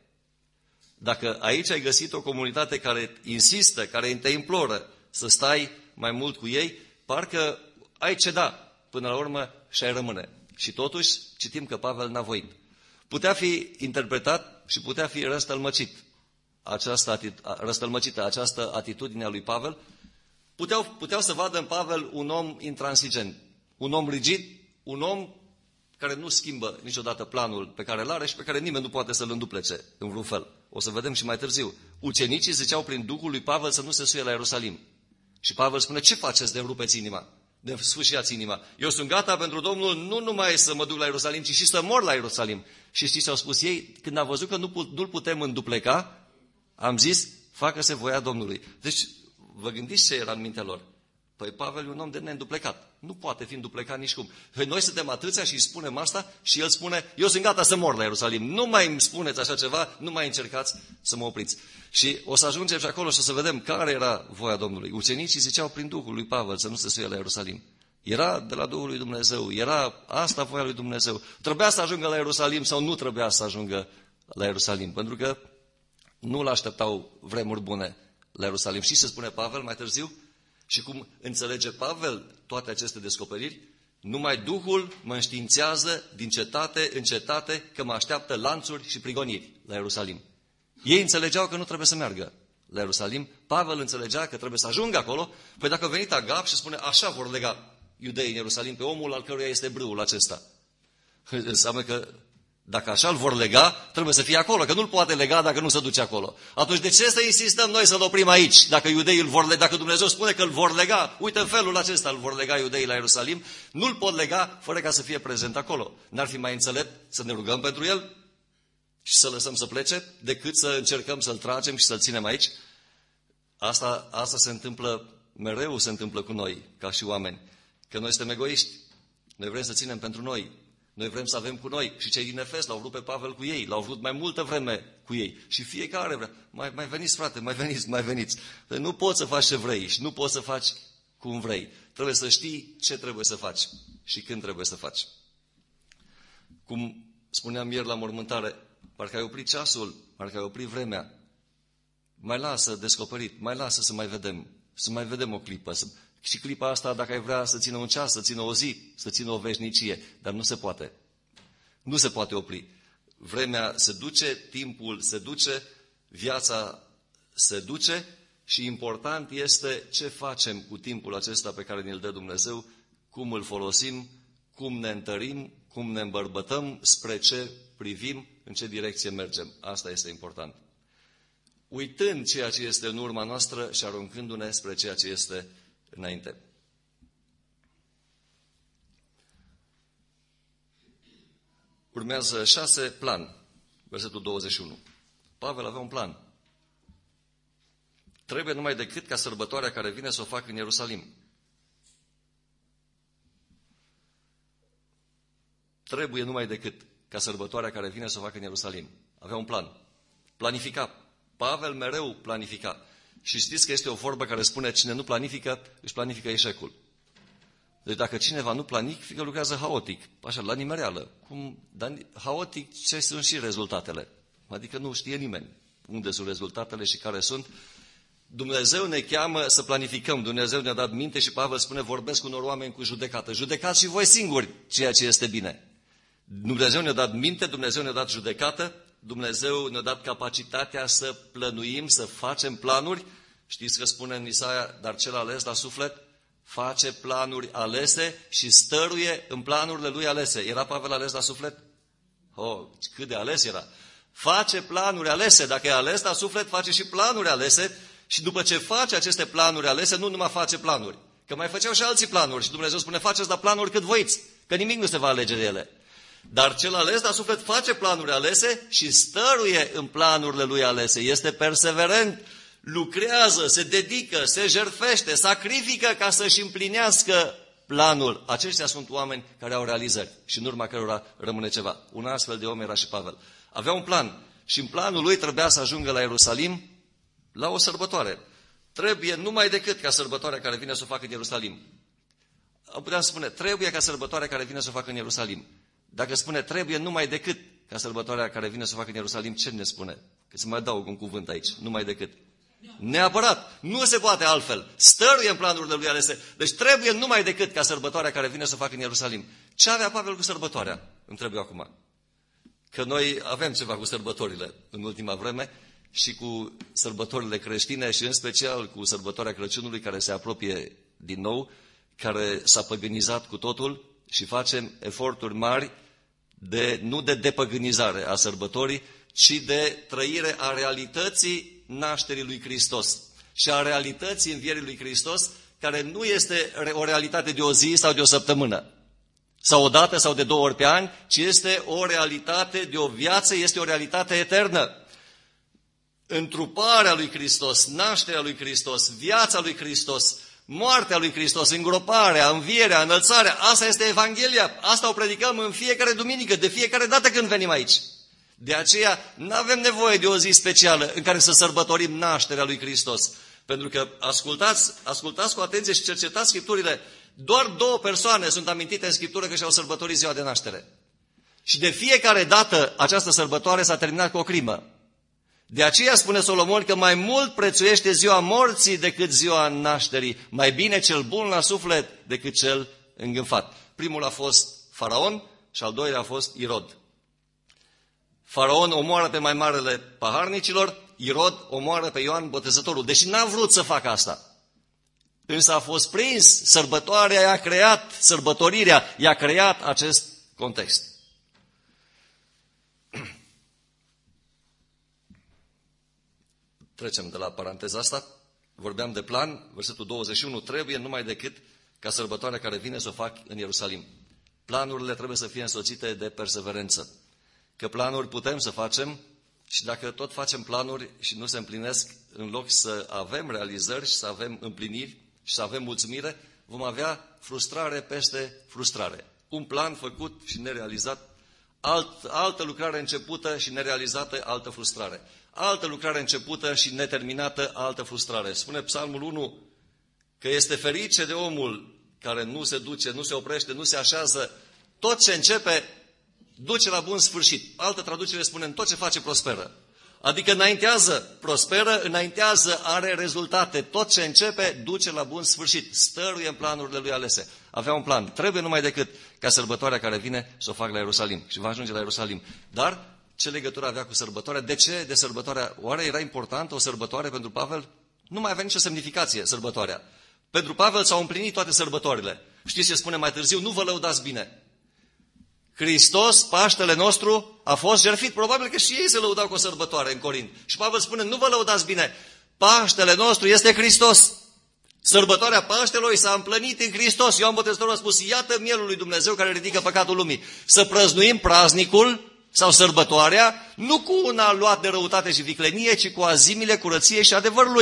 Dacă aici ai găsit o comunitate care insistă, care te imploră să stai mai mult cu ei, parcă ai ceda până la urmă și ai rămâne. Și totuși citim că Pavel n-a voit. Putea fi interpretat și putea fi răstălmăcit această, răstălmăcită această atitudine a lui Pavel. Puteau, puteau să vadă în Pavel un om intransigent, un om rigid, un om care nu schimbă niciodată planul pe care îl are și pe care nimeni nu poate să-l înduplece în vreun fel. O să vedem și mai târziu. Ucenicii ziceau prin Duhul lui Pavel să nu se suie la Ierusalim. Și Pavel spune, ce faceți de rupeți inima? De sfâșiați inima. Eu sunt gata pentru Domnul nu numai să mă duc la Ierusalim, ci și să mor la Ierusalim. Și știți ce au spus ei? Când a văzut că nu, nu-l putem îndupleca, am zis, facă-se voia Domnului. Deci, vă gândiți ce era în mintea lor? Păi Pavel e un om de neînduplecat. Nu poate fi înduplecat nicicum. Păi noi suntem atâția și îi spunem asta și el spune, eu sunt gata să mor la Ierusalim. Nu mai îmi spuneți așa ceva, nu mai încercați să mă opriți. Și o să ajungem și acolo și o să vedem care era voia Domnului. Ucenicii ziceau prin Duhul lui Pavel să nu se suie la Ierusalim. Era de la Duhul lui Dumnezeu, era asta voia lui Dumnezeu. Trebuia să ajungă la Ierusalim sau nu trebuia să ajungă la Ierusalim? Pentru că nu l-așteptau vremuri bune la Ierusalim. Și ce spune Pavel mai târziu? Și cum înțelege Pavel toate aceste descoperiri? Numai Duhul mă înștiințează din cetate în cetate că mă așteaptă lanțuri și prigoniri la Ierusalim. Ei înțelegeau că nu trebuie să meargă la Ierusalim. Pavel înțelegea că trebuie să ajungă acolo. Păi dacă a venit Agap și spune așa vor lega iudeii în Ierusalim pe omul al căruia este brâul acesta. Înseamnă că dacă așa îl vor lega, trebuie să fie acolo, că nu-l poate lega dacă nu se duce acolo. Atunci de ce să insistăm noi să-l oprim aici, dacă iudeii îl vor lega, dacă Dumnezeu spune că îl vor lega, uite în felul acesta îl vor lega iudeii la Ierusalim, nu-l pot lega fără ca să fie prezent acolo. N-ar fi mai înțelept să ne rugăm pentru el și să lăsăm să plece, decât să încercăm să-l tragem și să-l ținem aici? Asta, asta se întâmplă, mereu se întâmplă cu noi, ca și oameni, că noi suntem egoiști. Noi vrem să ținem pentru noi. Noi vrem să avem cu noi. Și cei din Efes l-au vrut pe Pavel cu ei. L-au vrut mai multă vreme cu ei. Și fiecare vrea. Mai, mai veniți, frate, mai veniți, mai veniți. Dar nu poți să faci ce vrei și nu poți să faci cum vrei. Trebuie să știi ce trebuie să faci și când trebuie să faci. Cum spuneam ieri la mormântare, parcă ai oprit ceasul, parcă ai oprit vremea. Mai lasă descoperit, mai lasă să mai vedem, să mai vedem o clipă. Să... Și clipa asta, dacă ai vrea să țină un ceas, să țină o zi, să țină o veșnicie, dar nu se poate. Nu se poate opri. Vremea se duce, timpul se duce, viața se duce și important este ce facem cu timpul acesta pe care ne-l dă Dumnezeu, cum îl folosim, cum ne întărim, cum ne îmbărbătăm, spre ce privim, în ce direcție mergem. Asta este important. Uitând ceea ce este în urma noastră și aruncându-ne spre ceea ce este înainte. Urmează șase, plan. Versetul douăzeci și unu. Pavel avea un plan. Trebuie numai decât ca sărbătoarea care vine să o fac în Ierusalim. trebuie numai decât ca sărbătoarea care vine să o facă în Ierusalim. Avea un plan. Planifica. Pavel mereu planifica. Și știți că este o vorbă care spune cine nu planifică, își planifică eșecul. Deci dacă cineva nu planifică, lucrează haotic. Așa, la nimereală. Cum, dar haotic, ce sunt și rezultatele? Adică nu știe nimeni unde sunt rezultatele și care sunt. Dumnezeu ne cheamă să planificăm. Dumnezeu ne-a dat minte și Pavel spune, vorbesc cu unor oameni cu judecată. Judecați și voi singuri ceea ce este bine. Dumnezeu ne-a dat minte, Dumnezeu ne-a dat judecată, Dumnezeu ne-a dat capacitatea să plănuim, să facem planuri. Știți că spune în Isaia, dar cel ales la suflet face planuri alese și stăruie în planurile lui alese. Era Pavel ales la suflet? Oh, cât de ales era! Face planuri alese. Dacă e ales la suflet, face și planuri alese. Și după ce face aceste planuri alese, nu numai face planuri. Că mai făceau și alții planuri. Și Dumnezeu spune, faceți la planuri cât voiți. Că nimic nu se va alege de ele. Dar cel ales la suflet face planuri alese și stăruie în planurile lui alese. Este perseverent, lucrează, se dedică, se jertfește, sacrifică ca să-și împlinească planul. Aceștia sunt oameni care au realizări și în urma cărora rămâne ceva. Un astfel de om era și Pavel. Avea un plan și în planul lui trebuia să ajungă la Ierusalim la o sărbătoare. Trebuie numai decât ca sărbătoarea care vine să o facă în Ierusalim. Am putea spune, trebuie ca sărbătoarea care vine să o facă în Ierusalim. Dacă spune trebuie numai decât ca sărbătoarea care vine să o facă în Ierusalim, ce ne spune? Că să mai adaug un cuvânt aici, numai decât. Neapărat, nu se poate altfel. Stăruie în planurile lui alese. Deci trebuie numai decât ca sărbătoarea care vine să o facă în Ierusalim. Ce avea Pavel cu sărbătoarea? Întreb eu acum. Că noi avem ceva cu sărbătorile în ultima vreme și cu sărbătorile creștine și în special cu sărbătoarea Crăciunului care se apropie din nou, care s-a păgânizat cu totul și facem eforturi mari de, nu de depăgânizare a sărbătorii, ci de trăire a realității nașterii lui Hristos și a realității învierii lui Hristos, care nu este o realitate de o zi sau de o săptămână, sau o dată sau de două ori pe an, ci este o realitate de o viață, este o realitate eternă. Întruparea lui Hristos, nașterea lui Hristos, viața lui Hristos, moartea lui Hristos, îngroparea, învierea, înălțarea, asta este Evanghelia. Asta o predicăm în fiecare duminică, de fiecare dată când venim aici. De aceea nu avem nevoie de o zi specială în care să sărbătorim nașterea lui Hristos. Pentru că ascultați, ascultați cu atenție și cercetați Scripturile. Doar două persoane sunt amintite în Scriptură că și-au sărbătorit ziua de naștere. Și de fiecare dată această sărbătoare s-a terminat cu o crimă. De aceea spune Solomon că mai mult prețuiește ziua morții decât ziua nașterii. Mai bine cel bun la suflet decât cel îngânfat. Primul a fost Faraon și al doilea a fost Irod. Faraon omoară pe mai marele paharnicilor, Irod omoară pe Ioan Botezătorul. Deși n-a vrut să facă asta. Însă a fost prins, sărbătoarea i-a creat, sărbătorirea i-a creat acest context. Trecem de la paranteza asta. Vorbeam de plan, versetul douăzeci și unu, trebuie numai decât ca sărbătoarea care vine să o fac în Ierusalim. Planurile trebuie să fie însoțite de perseverență. Că planuri putem să facem și dacă tot facem planuri și nu se împlinesc, în loc să avem realizări și să avem împliniri și să avem mulțumire, vom avea frustrare peste frustrare. Un plan făcut și nerealizat, alt, altă lucrare începută și nerealizată, altă frustrare. Altă lucrare începută și neterminată, altă frustrare. Spune Psalmul unu că este ferice de omul care nu se duce, nu se oprește, nu se așează. Tot ce începe, duce la bun sfârșit. Altă traducere spune, în tot ce face prosperă. Adică înaintează, prosperă, înaintează, are rezultate. Tot ce începe, duce la bun sfârșit. Stăruie în planurile lui alese. Avea un plan. Trebuie numai decât ca sărbătoarea care vine să o fac la Ierusalim. Și va ajunge la Ierusalim. Dar ce legătură avea cu sărbătoarea? De ce de sărbătoarea? Oare era importantă o sărbătoare pentru Pavel? Nu mai avea nicio semnificație sărbătoarea. Pentru Pavel s-au împlinit toate sărbătorile. Știți ce spune mai târziu? Nu vă lăudați bine. Hristos, Paștele nostru, a fost jertfit. Probabil că și ei se lăudau cu o sărbătoare în Corint. Și Pavel spune, nu vă lăudați bine. Paștele nostru este Hristos. Sărbătoarea Paștelui s-a împlinit în Hristos. Ioan Botezătorul a spus, iată mielul lui Dumnezeu care ridică păcatul lumii. Să prăznuim praznicul sau sărbătoarea, nu cu un aluat de răutate și viclenie, ci cu azimile, curăție și adevărului.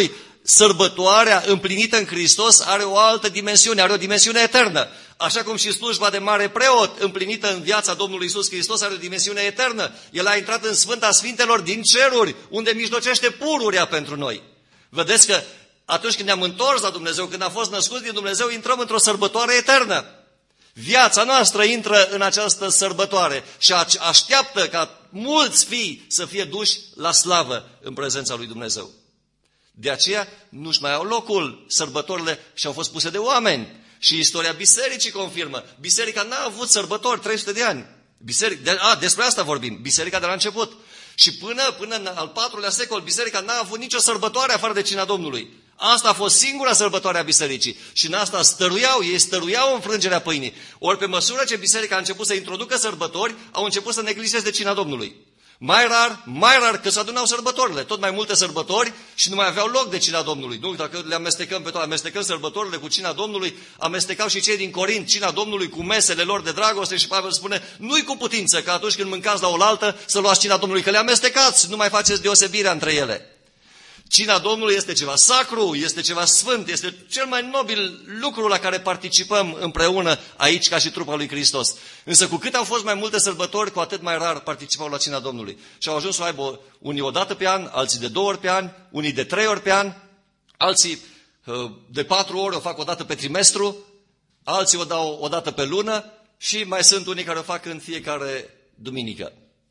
sărbătoarea împlinită în Hristos are o altă dimensiune, are o dimensiune eternă. Așa cum și slujba de mare preot împlinită în viața Domnului Iisus Hristos are o dimensiune eternă. El a intrat în Sfânta Sfintelor din ceruri, unde mijlocește pururea pentru noi. Vedeți că atunci când ne-am întors la Dumnezeu, când am fost născuți din Dumnezeu, intrăm într-o sărbătoare eternă. Viața noastră intră în această sărbătoare și așteaptă ca mulți fii să fie duși la slavă în prezența lui Dumnezeu. De aceea nu-și mai au locul sărbătorile și au fost puse de oameni. Și istoria bisericii confirmă. Biserica n-a avut sărbători trei sute de ani. Biserica, de, a, despre asta vorbim. Biserica de la început. Și până, până în al patrulea secol, biserica n-a avut nicio sărbătoare afară de cina Domnului. Asta a fost singura sărbătoare a bisericii. Și în asta stăruiau, ei stăruiau înfrângerea pâinii. Ori pe măsură ce biserica a început să introducă sărbători, au început să neglijeze cina Domnului. Mai rar, mai rar că se adunau sărbătorile, tot mai multe sărbători și nu mai aveau loc de cina Domnului. Nu, dacă le amestecăm pe toate, amestecăm sărbătorile cu cina Domnului, amestecau și cei din Corint cina Domnului cu mesele lor de dragoste și Pavel spune, nu-i cu putință că atunci când mâncați la oaltă să luați cina Domnului, că le amestecați, nu mai faceți deosebirea între ele. Cina Domnului este ceva sacru, este ceva sfânt, este cel mai nobil lucru la care participăm împreună aici ca și trupa lui Hristos. Însă cu cât au fost mai multe sărbători, cu atât mai rar participau la cina Domnului. Și au ajuns să aibă unii o dată pe an, alții de două ori pe an, unii de trei ori pe an, alții de patru ori o fac o dată pe trimestru, alții o dau o dată pe lună și mai sunt unii care o fac în fiecare duminică.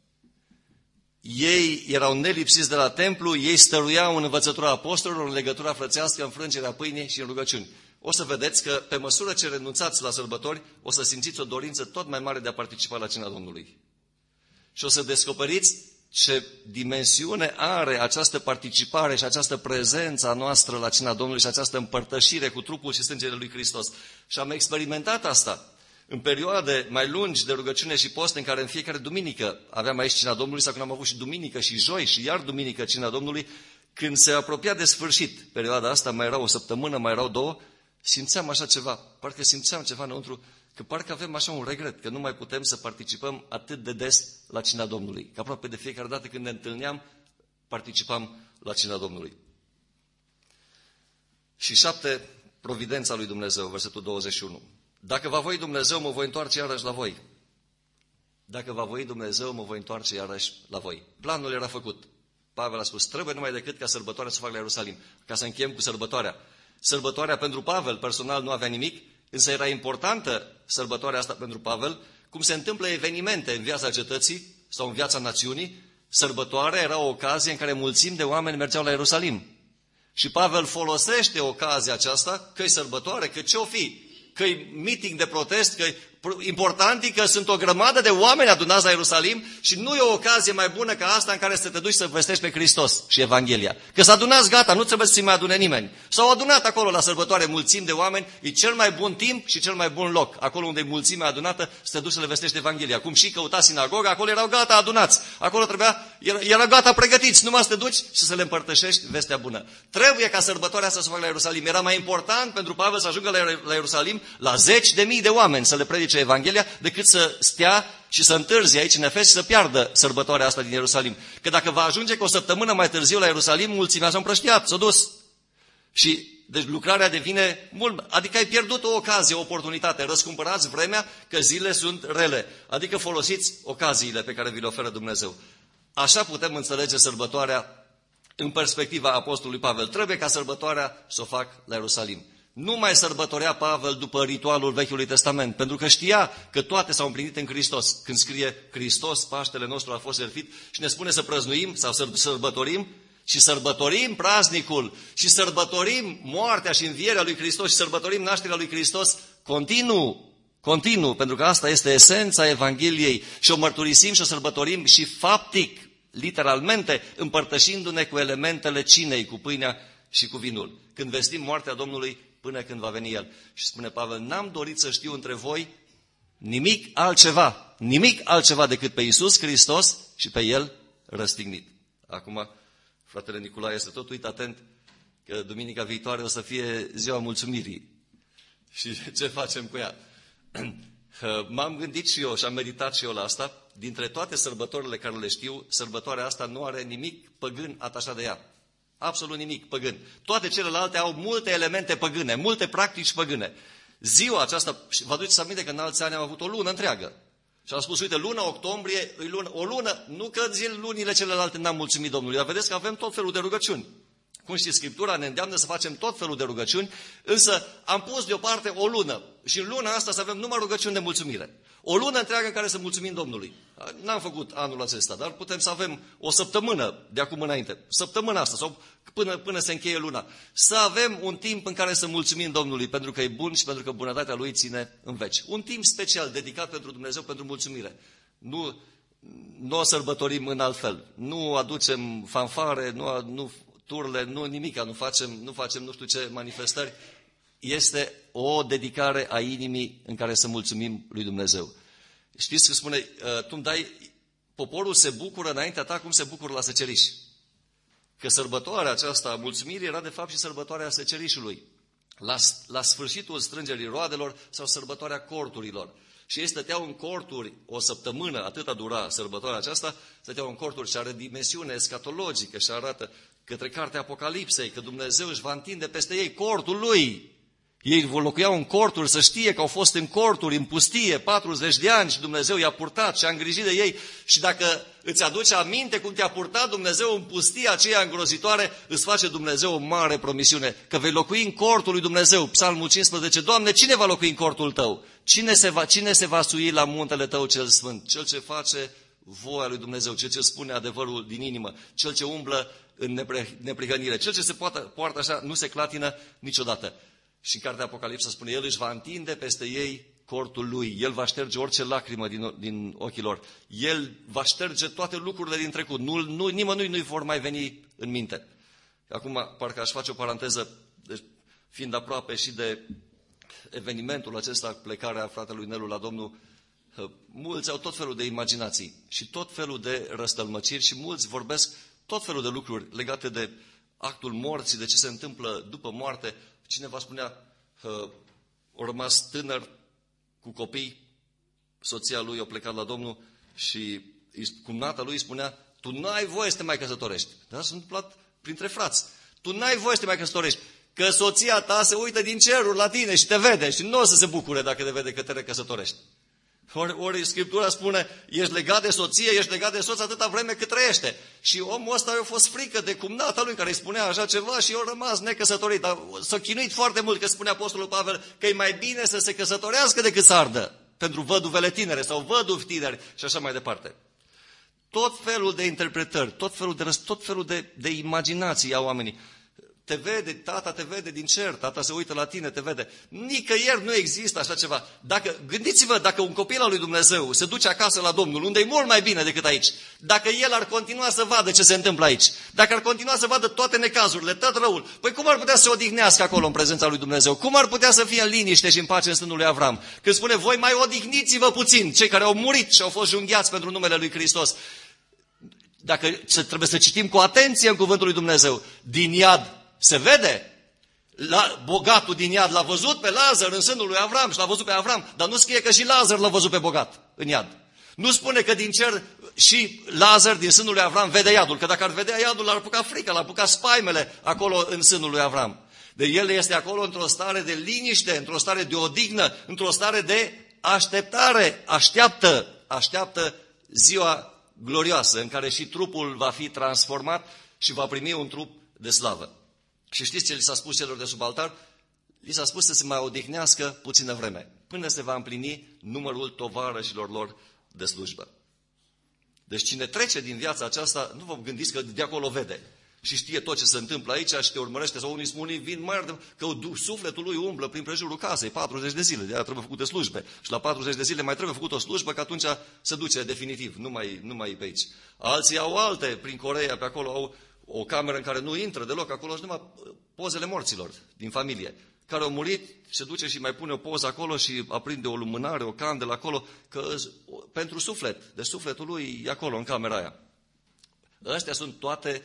Ei erau nelipsiți de la templu, ei stăruiau în învățătura apostolilor, în legătura frățească, în frângerea pâinii și în rugăciuni. O să vedeți că pe măsură ce renunțați la sărbători, o să simțiți o dorință tot mai mare de a participa la cina Domnului. Și o să descoperiți ce dimensiune are această participare și această prezență a noastră la cina Domnului și această împărtășire cu trupul și sângele lui Hristos. Și am experimentat asta. În perioade mai lungi de rugăciune și post, în care în fiecare duminică aveam aici cina Domnului, sau când am avut și duminică și joi și iar duminică cina Domnului, când se apropia de sfârșit perioada asta, mai era o săptămână, mai erau două, simțeam așa ceva, parcă simțeam ceva înăuntru, că parcă avem așa un regret, că nu mai putem să participăm atât de des la cina Domnului. Că aproape de fiecare dată când ne întâlneam, participam la cina Domnului. Și șapte, providența lui Dumnezeu, versetul douăzeci și unu. Dacă va voi Dumnezeu, mă voi întoarce iarăși la voi. Dacă va voi Dumnezeu, mă voi întoarce iarăși la voi. Planul era făcut. Pavel a spus, trebuie numai decât ca sărbătoarea să fac la Ierusalim. Ca să încheiem cu sărbătoarea. Sărbătoarea pentru Pavel, personal, nu avea nimic, însă era importantă sărbătoarea asta pentru Pavel, cum se întâmplă evenimente în viața cetății sau în viața națiunii. Sărbătoarea era o ocazie în care mulțimi de oameni mergeau la Ierusalim. Și Pavel folosește ocazia aceasta, că-i sărbătoare, că ce-o fi, că-i meeting de protest, că important e că sunt o grămadă de oameni adunați la Ierusalim și nu e o ocazie mai bună ca asta în care să te duci să vestești pe Hristos și Evanghelia. Că s-a adunat, gata, nu trebuie să-ți mai adune nimeni. S-au adunat acolo la sărbătoare mulțimi de oameni, e cel mai bun timp și cel mai bun loc. Acolo unde e mulțimea adunată, să te duci să le vestești Evanghelia. Cum și căuta sinagoga, acolo erau gata adunați. Acolo trebuia, erau gata pregătiți, numai să te duci și să le împărtășești vestea bună. Trebuie ca sărbătoarea asta să se facă la Ierusalim. Era mai important pentru Pavel să ajungă la Ierusalim la zeci de mii de oameni să le predice Evanghelia, decât să stea și să întârzie aici în Efes și să piardă sărbătoarea asta din Ierusalim. Că dacă va ajunge cu o săptămână mai târziu la Ierusalim, mulțimea s-a împrăștiat, s-a dus. Și deci lucrarea devine mult, adică ai pierdut o ocazie, o oportunitate. Răscumpărați vremea că zilele sunt rele. Adică folosiți ocaziile pe care vi le oferă Dumnezeu. Așa putem înțelege sărbătoarea în perspectiva apostolului Pavel. Trebuie ca sărbătoarea să o fac la Ierusalim. Nu mai sărbătorea Pavel după ritualul Vechiului Testament, pentru că știa că toate s-au împlinit în Hristos. Când scrie Hristos, Paștele nostru a fost jertfit și ne spune să prăznuim sau să sărbătorim și sărbătorim praznicul și sărbătorim moartea și învierea lui Hristos și sărbătorim nașterea lui Hristos continuu, continuu, pentru că asta este esența Evangheliei și o mărturisim și o sărbătorim și faptic, literalmente, împărtășindu-ne cu elementele cinei, cu pâinea și cu vinul. Când vestim moartea Domnului până când va veni El. Și spune Pavel, n-am dorit să știu între voi nimic altceva, nimic altceva decât pe Iisus Hristos și pe El răstignit. Acum, fratele Nicolae este tot uit atent că duminica viitoare o să fie ziua mulțumirii. Și ce facem cu ea? M-am gândit și eu și am meditat și eu la asta. Dintre toate sărbătorile care le știu, sărbătoarea asta nu are nimic păgân atașat de ea. Absolut nimic păgân. Toate celelalte au multe elemente păgâne, multe practici păgâne. Ziua aceasta, vă aduceți aminte că în alți ani am avut o lună întreagă. Și am spus, uite, luna octombrie, e lună, o lună, nu că zil lunile celelalte n-am mulțumit Domnului, dar vedeți că avem tot felul de rugăciuni. Cum știți, Scriptura ne îndeamnă să facem tot felul de rugăciuni, însă am pus deoparte o lună și în luna asta să avem numai rugăciuni de mulțumire. O lună întreagă în care să mulțumim Domnului. N-am făcut anul acesta, dar putem să avem o săptămână de acum înainte, săptămâna asta sau până, până se încheie luna. Să avem un timp în care să mulțumim Domnului pentru că e bun și pentru că bunătatea Lui ține în veci. Un timp special dedicat pentru Dumnezeu, pentru mulțumire. Nu, nu o sărbătorim în alt fel. Nu aducem fanfare, nu, nu turle, nu nimica, nu facem, nu facem nu știu ce manifestări. Este o dedicare a inimii în care să mulțumim lui Dumnezeu. Știți că spune, tu îmi dai, poporul se bucură înaintea ta cum se bucură la seceriș. Că sărbătoarea aceasta a mulțumirii era de fapt și sărbătoarea secerișului. La, la sfârșitul strângerii roadelor sau sărbătoarea corturilor. Și ei stăteau în corturi o săptămână, atâta dura sărbătoarea aceasta, stăteau în corturi și are dimensiune escatologică și arată către cartea Apocalipsei că Dumnezeu își va întinde peste ei cortul lui. Ei locuiau în corturi, să știe că au fost în corturi, în pustie, patruzeci de ani și Dumnezeu i-a purtat și a îngrijit de ei. Și dacă îți aduce aminte cum te-a purtat Dumnezeu în pustia aceea îngrozitoare, îți face Dumnezeu o mare promisiune, că vei locui în cortul lui Dumnezeu. Psalmul cincisprezece, Doamne, cine va locui în cortul Tău? Cine se va, cine se va sui la muntele Tău cel sfânt? Cel ce face voia lui Dumnezeu, cel ce spune adevărul din inimă, cel ce umblă în neprihănire, cel ce se poartă, poartă așa, nu se clatină niciodată. Și în cartea Apocalipsa spune, El își va întinde peste ei cortul Lui. El va șterge orice lacrimă din, din ochii lor. El va șterge toate lucrurile din trecut. Nu, nu, nimănui nu-i vor mai veni în minte. Acum, parcă aș face o paranteză, deci, fiind aproape și de evenimentul acesta, plecarea fratelui Nelu la Domnul, mulți au tot felul de imaginații și tot felul de răstălmăciri și mulți vorbesc tot felul de lucruri legate de actul morții, de ce se întâmplă după moarte. Cineva spunea, uh, a rămas tânăr cu copii, soția lui a plecat la Domnul și cumnata lui îi spunea, tu n-ai voie să te mai căsătorești. Dar s-a întâmplat printre frați. Tu n-ai voie să te mai căsătorești, că soția ta se uită din ceruri la tine și te vede și nu o să se bucure dacă te vede că te recăsătorești. Ori, ori Scriptura spune, ești legat de soție, ești legat de soț atâta vreme cât trăiește. Și omul ăsta i-a fost frică de cumnata lui care îi spunea așa ceva și i-a rămas necăsătorit. Dar s-a chinuit foarte mult, că spune Apostolul Pavel că e mai bine să se căsătorească decât să ardă. Pentru văduvele tinere sau văduvi tineri și așa mai departe. Tot felul de interpretări, tot felul de, tot felul de, de imaginații au oamenii. Te vede, tata te vede din cer, tata se uită la tine, te vede. Nicăieri nu există așa ceva. Dacă, gândiți-vă, dacă un copil al lui Dumnezeu se duce acasă la Domnul, unde e mult mai bine decât aici, dacă el ar continua să vadă ce se întâmplă aici, dacă ar continua să vadă toate necazurile, tot răul, păi cum ar putea să se odihnească acolo în prezența lui Dumnezeu? Cum ar putea să fie în liniște și în pace în sânul lui Avram? Când spune, voi mai odihniți-vă puțin, cei care au murit și au fost junghiați pentru numele lui Hristos. Dacă trebuie să citim cu atenție în cuvântul lui Dumnezeu, din iad se vede? La, bogatul din iad l-a văzut pe Lazar în sânul lui Avram și l-a văzut pe Avram, dar nu scrie că și Lazar l-a văzut pe bogat în iad. Nu spune că din cer și Lazar din sânul lui Avram vede iadul, că dacă ar vedea iadul l-ar apuca frica, l-ar apuca spaimele acolo în sânul lui Avram. De el este acolo într-o stare de liniște, într-o stare de odihnă, într-o stare de așteptare. Așteaptă, așteaptă ziua glorioasă în care și trupul va fi transformat și va primi un trup de slavă. Și știți ce li s-a spus celor de sub altar? Li s-a spus să se mai odihnească puțină vreme, până se va împlini numărul tovarășilor lor de slujbă. Deci cine trece din viața aceasta, nu vă gândiți că de acolo vede și știe tot ce se întâmplă aici și te urmărește, sau unii spun, vin mai că sufletul lui umblă prin prejurul casei, patruzeci de zile, de aia trebuie făcute slujbe. Și la patruzeci de zile mai trebuie făcut o slujbă, că atunci se duce definitiv, nu mai, nu mai e pe aici. Alții au alte, prin Coreea, pe acolo au o cameră în care nu intră deloc, acolo și numai pozele morților din familie, care au murit, se duce și mai pune o poză acolo și aprinde o lumânare, o candelă acolo, că pentru suflet, de sufletul lui e acolo, în camera aia. Astea sunt toate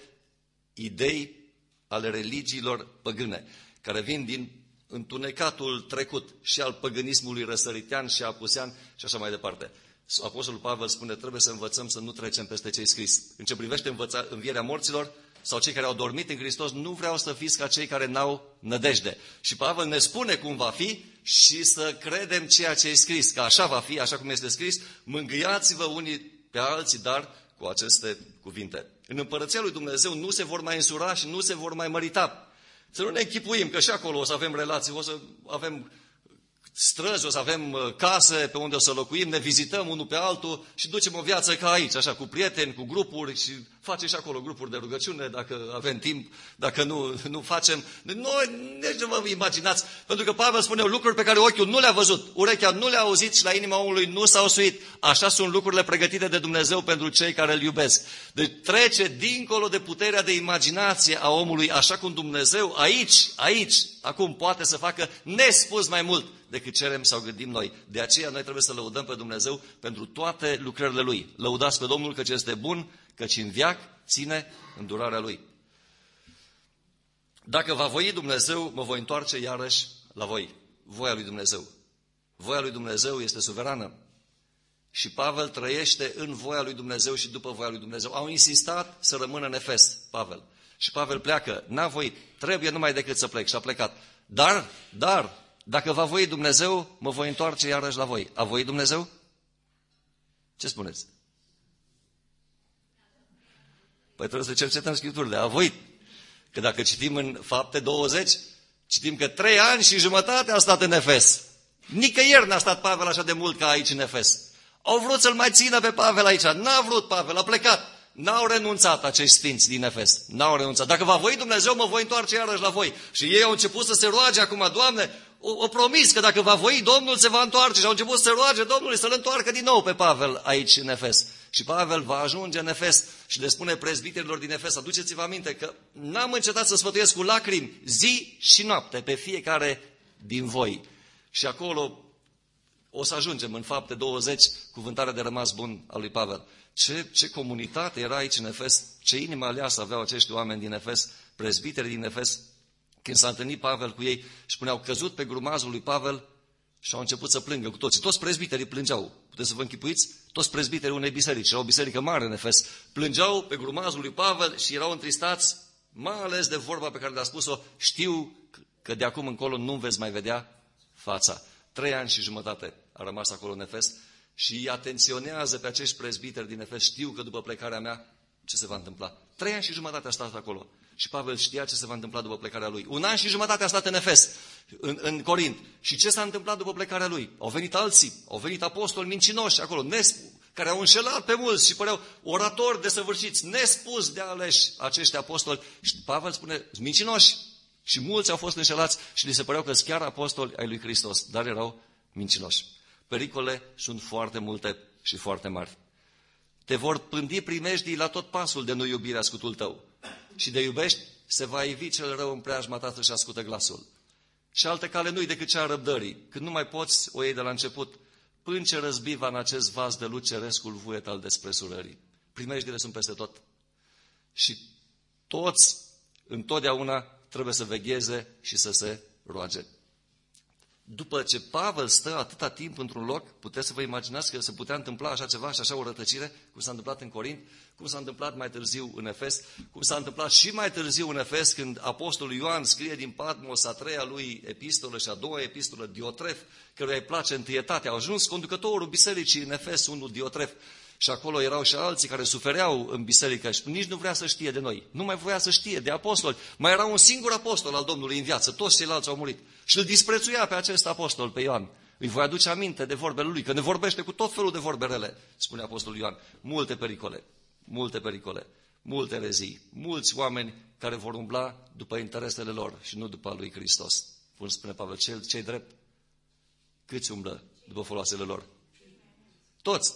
idei ale religiilor păgâne, care vin din întunecatul trecut și al păgânismului răsăritean și apusean și așa mai departe. Apostolul Pavel spune, trebuie să învățăm să nu trecem peste ce-i scris. În ce privește învăța, învierea morților, sau cei care au dormit în Hristos, nu vreau să fiți ca cei care n-au nădejde. Și Pavel ne spune cum va fi și să credem ceea ce e scris, că așa va fi, așa cum este scris, mângâiați-vă unii pe alții, dar cu aceste cuvinte. În împărăția lui Dumnezeu nu se vor mai însura și nu se vor mai mărita. Să nu ne închipuim că și acolo o să avem relații, o să avem străzi, o să avem case pe unde o să locuim, ne vizităm unul pe altul și ducem o viață ca aici, așa, cu prieteni, cu grupuri și facem și acolo grupuri de rugăciune, dacă avem timp, dacă nu, nu facem. Noi, nici nu vă imaginați, pentru că Pavel spune lucruri pe care ochiul nu le-a văzut, urechea nu le-a auzit și la inima omului nu s-au suit. Așa sunt lucrurile pregătite de Dumnezeu pentru cei care îl iubesc. Deci trece dincolo de puterea de imaginație a omului, așa cum Dumnezeu aici, aici, acum poate să facă nespus mai mult decât cerem sau gândim noi. De aceea noi trebuie să lăudăm pe Dumnezeu pentru toate lucrările Lui. Lăudați pe Domnul căci este bun, căci în veac ține îndurarea Lui. Dacă va voi Dumnezeu, mă voi întoarce iarăși la voi. Voia lui Dumnezeu. Voia lui Dumnezeu este suverană. Și Pavel trăiește în voia lui Dumnezeu și după voia lui Dumnezeu. Au insistat să rămână în Efes, Pavel. Și Pavel pleacă. N-a voit. Trebuie numai decât să plec. Și a plecat. Dar, dar, dacă va voi Dumnezeu, mă voi întoarce iarăși la voi. A voit Dumnezeu? Ce spuneți? Păi trebuie să cercetăm Scripturile. A voit. Că dacă citim în Fapte douăzeci, citim că trei ani și jumătate a stat în Efes. Nicăieri n-a stat Pavel așa de mult ca aici în Efes. Au vrut să-l mai țină pe Pavel aici. N-a vrut Pavel, a plecat. N-au renunțat acești sfinți din Efes. N-au renunțat. Dacă va voi Dumnezeu, mă voi întoarce iarăși la voi. Și ei au început să se roage acum, Doamne, o, o promis că dacă va voi, Domnul se va întoarce. Și au început să se roage Domnului să-l întoarcă din nou pe Pavel aici în Efes. Și Pavel va ajunge în Efes și le spune prezbiterilor din Efes, aduceți-vă aminte că n-am încetat să sfătuiesc cu lacrimi zi și noapte pe fiecare din voi. Și acolo o să ajungem în Fapte douăzeci, cuvântarea de rămas bun al lui Pavel. Ce, ce comunitate era aici în Efes, ce inimă aleasă aveau acești oameni din Efes, prezbiterii din Efes, când s-a întâlnit Pavel cu ei și spuneau, căzut pe grumazul lui Pavel și au început să plângă cu toții. Toți prezbiterii plângeau. Puteți să vă închipuiți? Toți prezbiterii unei biserici, era o biserică mare în Efes, plângeau pe grumazul lui Pavel și erau întristați, mai ales de vorba pe care le-a spus-o, știu că de acum încolo nu veți mai vedea fața. Trei ani și jumătate a rămas acolo în Efes și îi atenționează pe acești prezbiteri din Efes. Știu că după plecarea mea, ce se va întâmpla? Trei ani și jumătate a stat acolo. Și Pavel știa ce se va întâmpla după plecarea lui. Un an și jumătate a stat în Efes, în, în Corint. Și ce s-a întâmplat după plecarea lui? Au venit alții, au venit apostoli mincinoși acolo, nespus, care au înșelat pe mulți și păreau oratori desăvârșiți, nespus de aleși acești apostoli. Și Pavel spune, mincinoși. Și mulți au fost înșelați și li se păreau că sunt chiar apostoli ai lui Hristos, dar erau mincinoși. Pericole sunt foarte multe și foarte mari. Te vor pândi primejdii la tot pasul de nu iubire scutul tău. Și de iubești, se va ivi cel rău în preajma ta să-și ascută glasul. Și altă cale nu-i decât cea a răbdării. Când nu mai poți, o iei de la început, până ce răzbiva în acest vas de lut cerescul vuiet al despresurării. Primejdile sunt peste tot. Și toți, întotdeauna, trebuie să vegheze și să se roage. După ce Pavel stă atâta timp într-un loc, puteți să vă imaginați că se putea întâmpla așa ceva și așa o rătăcire, cum s-a întâmplat în Corint, cum s-a întâmplat mai târziu în Efes, cum s-a întâmplat și mai târziu în Efes, când apostolul Ioan scrie din Patmos a treia lui epistolă și a doua epistolă, Diotref, căruia îi place întâietatea. A ajuns conducătorul bisericii în Efes, unul Diotref. Și acolo erau și alții care sufereau în biserică și nici nu vrea să știe de noi. Nu mai voia să știe de apostoli. Mai era un singur apostol al Domnului în viață. Toți ceilalți au murit. Și îl disprețuia pe acest apostol, pe Ioan. Îi voi aduce aminte de vorbele lui, că ne vorbește cu tot felul de vorbe rele, spune apostolul Ioan. Multe pericole, multe pericole, multe erezii, mulți oameni care vor umbla după interesele lor și nu după al lui Hristos. Cum spune Pavel, cei, cei drept, câți umblă după foloasele lor? Toți.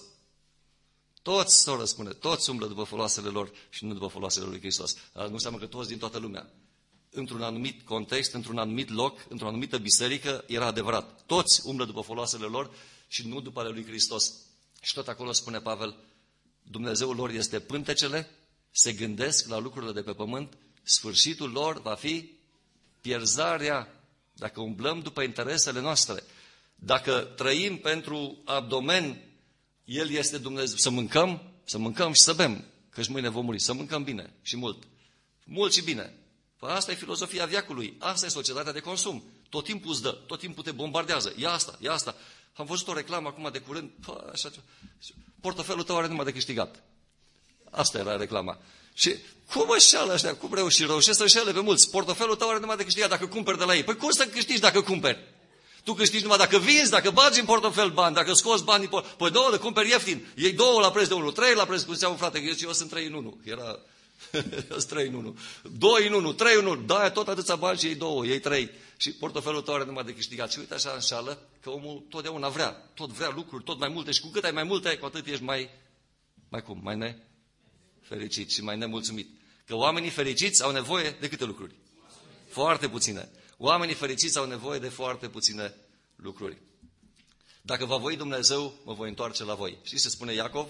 Toți, sau răspunde, toți umblă după foloasele lor și nu după foloasele lui Hristos. Nu înseamnă că toți din toată lumea. Într-un anumit context, într-un anumit loc, într-o anumită biserică, era adevărat. Toți umblă după foloasele lor și nu după ale lui Hristos. Și tot acolo spune Pavel, Dumnezeul lor este pântecele, se gândesc la lucrurile de pe pământ, sfârșitul lor va fi pierzarea. Dacă umblăm după interesele noastre, dacă trăim pentru abdomen, El este Dumnezeu. Să mâncăm, să mâncăm și să bem, că și mâine vom muri. Să mâncăm bine și mult. Mult și bine. Păi asta e filozofia veacului, asta e societatea de consum. Tot timpul îți dă, tot timpul te bombardează. Ia asta, ia asta. Am văzut o reclamă acum de curând, pă, așa, portofelul tău are numai de câștigat. Asta era reclama. Și cum înșeală ăștia, cum reuși, reușesc să înșele pe mulți. Portofelul tău are numai de câștigat dacă cumperi de la ei. Păi cum să câștigi dacă cumperi? Tu câștigi numai dacă vinzi, dacă bagi în portofel bani, dacă scoți bani din portofel. Păi două, de cumperi ieftin. Iei două la preț de unul, trei la preț, cum zicea un frate, că eu, eu sunt trei în unu. Era trei în unu. Doi în unu, trei în unu. Da, tot atâția bani și iei două, iei trei. Și portofelul tău are numai de câștigat. Și uite așa înșală că omul totdeauna vrea. Tot vrea lucruri, tot mai multe. Și cu cât ai mai multe, cu atât ești mai, mai cum, mai nefericit și mai nemulțumit. Că oamenii fericiți au nevoie de câte lucruri? Foarte puține. Oamenii fericiți au nevoie de foarte puține lucruri. Dacă va voi Dumnezeu, mă voi întoarce la voi. Știți ce spune Iacov?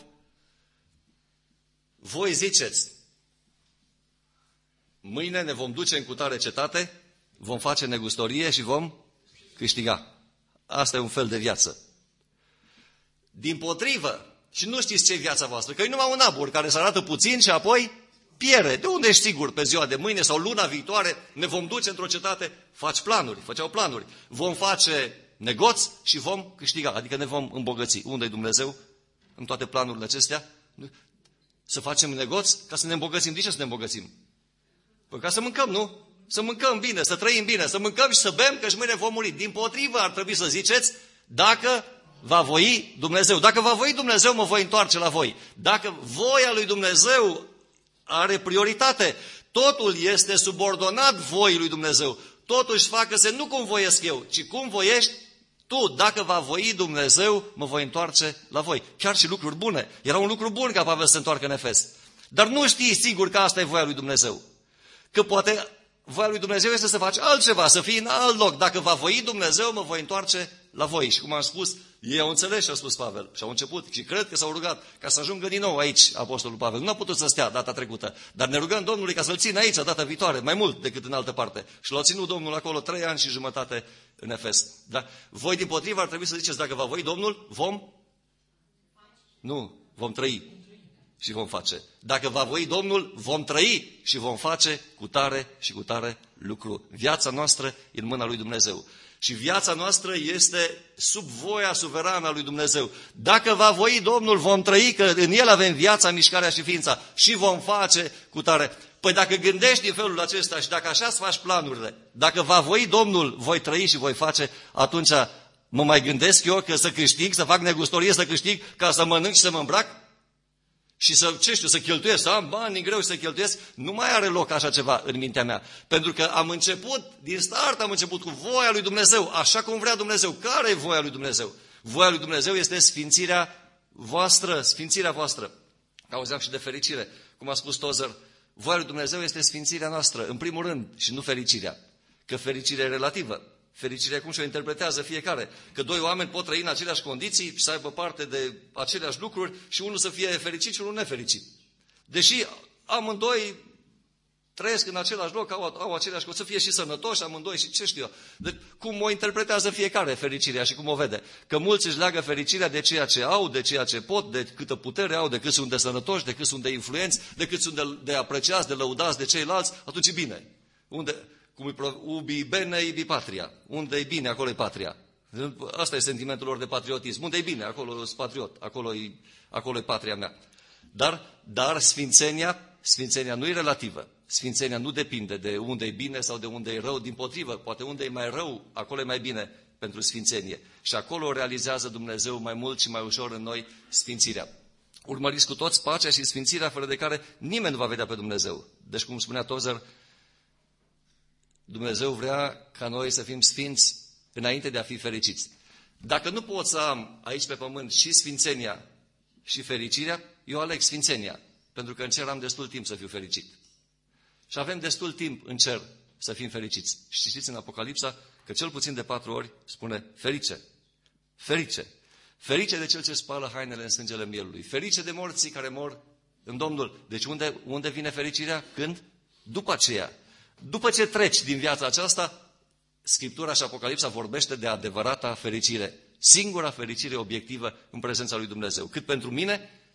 Voi ziceți, mâine ne vom duce în cutare cetate, vom face negustorie și vom câștiga. Asta e un fel de viață. Dimpotrivă, și nu știți ce e viața voastră, că e numai un abur care se arată puțin și apoi pierde. De unde ești sigur pe ziua de mâine sau luna viitoare ne vom duce într-o cetate? Faci planuri, făceau planuri. Vom face negoți și vom câștiga, adică ne vom îmbogăți. Unde e Dumnezeu în toate planurile acestea? Să facem negoți ca să ne îmbogățim. De ce să ne îmbogățim? Păi ca să mâncăm, nu? Să mâncăm bine, să trăim bine, să mâncăm și să bem, că și mâine vom muri. Dimpotrivă ar trebui să ziceți, dacă va voi Dumnezeu. Dacă va voi Dumnezeu, mă voi întoarce la voi. Dacă voia lui Dumnezeu are prioritate, totul este subordonat voii lui Dumnezeu. Totuși facă-se nu cum voiesc eu, ci cum voiești tu. Dacă va voi Dumnezeu, mă voi întoarce la voi. Chiar și lucruri bune. Era un lucru bun ca Pavel să se întoarcă în Efes. Dar nu știi sigur că asta e voia lui Dumnezeu. Că poate voia lui Dumnezeu este să faci altceva, să fii în alt loc. Dacă va voi Dumnezeu, mă voi întoarce la voi. Și cum am spus, ei au înțeles și a spus Pavel. Și au început și cred că s-au rugat ca să ajungă din nou aici apostolul Pavel. Nu a putut să stea data trecută, dar ne rugăm Domnului ca să-l țină aici data viitoare, mai mult decât în altă parte. Și l-a ținut Domnul acolo trei ani și jumătate în Efes. Da? Voi dimpotrivă ar trebui să ziceți, dacă va voi Domnul, vom? Nu, vom trăi și vom face. Dacă va voi Domnul, vom trăi și vom face cu tare și cu tare lucru. Viața noastră e în mâna lui Dumnezeu. Și viața noastră este sub voia suverană a lui Dumnezeu. Dacă va voi Domnul, vom trăi, că în El avem viața, mișcarea și ființa. Și vom face cu tare. Păi dacă gândești în felul acesta și dacă așa îți faci planurile, dacă va voi Domnul, voi trăi și voi face, atunci mă mai gândesc eu că să câștig, să fac negustorie, să câștig, ca să mănânc și să mă îmbrac? Și să, ce știu, să cheltuiesc, să am bani greu și să cheltuiesc, nu mai are loc așa ceva în mintea mea. Pentru că am început, din start am început cu voia lui Dumnezeu, așa cum vrea Dumnezeu. Care e voia lui Dumnezeu? Voia lui Dumnezeu este sfințirea voastră, sfințirea voastră. Auzeam și de fericire, cum a spus Tozer, voia lui Dumnezeu este sfințirea noastră, în primul rând, și nu fericirea. Că fericirea e relativă. Fericirea cum și-o interpretează fiecare. Că doi oameni pot trăi în aceleași condiții și să aibă parte de aceleași lucruri și unul să fie fericit și unul nefericit. Deși amândoi trăiesc în același loc, au, au aceleași condiții, să fie și sănătoși amândoi și ce știu eu. De, cum o interpretează fiecare fericirea și cum o vede. Că mulți își leagă fericirea de ceea ce au, de ceea ce pot, de câtă putere au, de cât sunt de sănătoși, de cât sunt de influenți, de cât sunt de, de apreciați, de lăudați de ceilalți, atunci e bine. Unde... Cum e ubi bene, ibi patria. Unde e bine, acolo e patria. Asta e sentimentul lor de patriotism. Unde e bine, acolo sunt patriot, acolo e, acolo e patria mea. Dar, dar sfințenia, sfințenia nu e relativă. Sfințenia nu depinde de unde e bine sau de unde e rău. Dimpotrivă, poate unde e mai rău, acolo e mai bine pentru sfințenie. Și acolo realizează Dumnezeu mai mult și mai ușor în noi sfințirea. Urmăriți cu toți pacea și sfințirea, fără de care nimeni nu va vedea pe Dumnezeu. Deci, cum spunea Tozer, Dumnezeu vrea ca noi să fim sfinți înainte de a fi fericiți. Dacă nu pot să am aici pe pământ și sfințenia și fericirea, eu aleg sfințenia, pentru că în cer am destul timp să fiu fericit. Și avem destul timp în cer să fim fericiți. Și știți în Apocalipsa că cel puțin de patru ori spune ferice, ferice, ferice de cel ce spală hainele în sângele mielului, ferice de morții care mor în Domnul. Deci unde, unde vine fericirea? Când? După aceea. După ce treci din viața aceasta, Scriptura și Apocalipsa vorbește de adevărata fericire. Singura fericire obiectivă în prezența lui Dumnezeu. Cât pentru mine,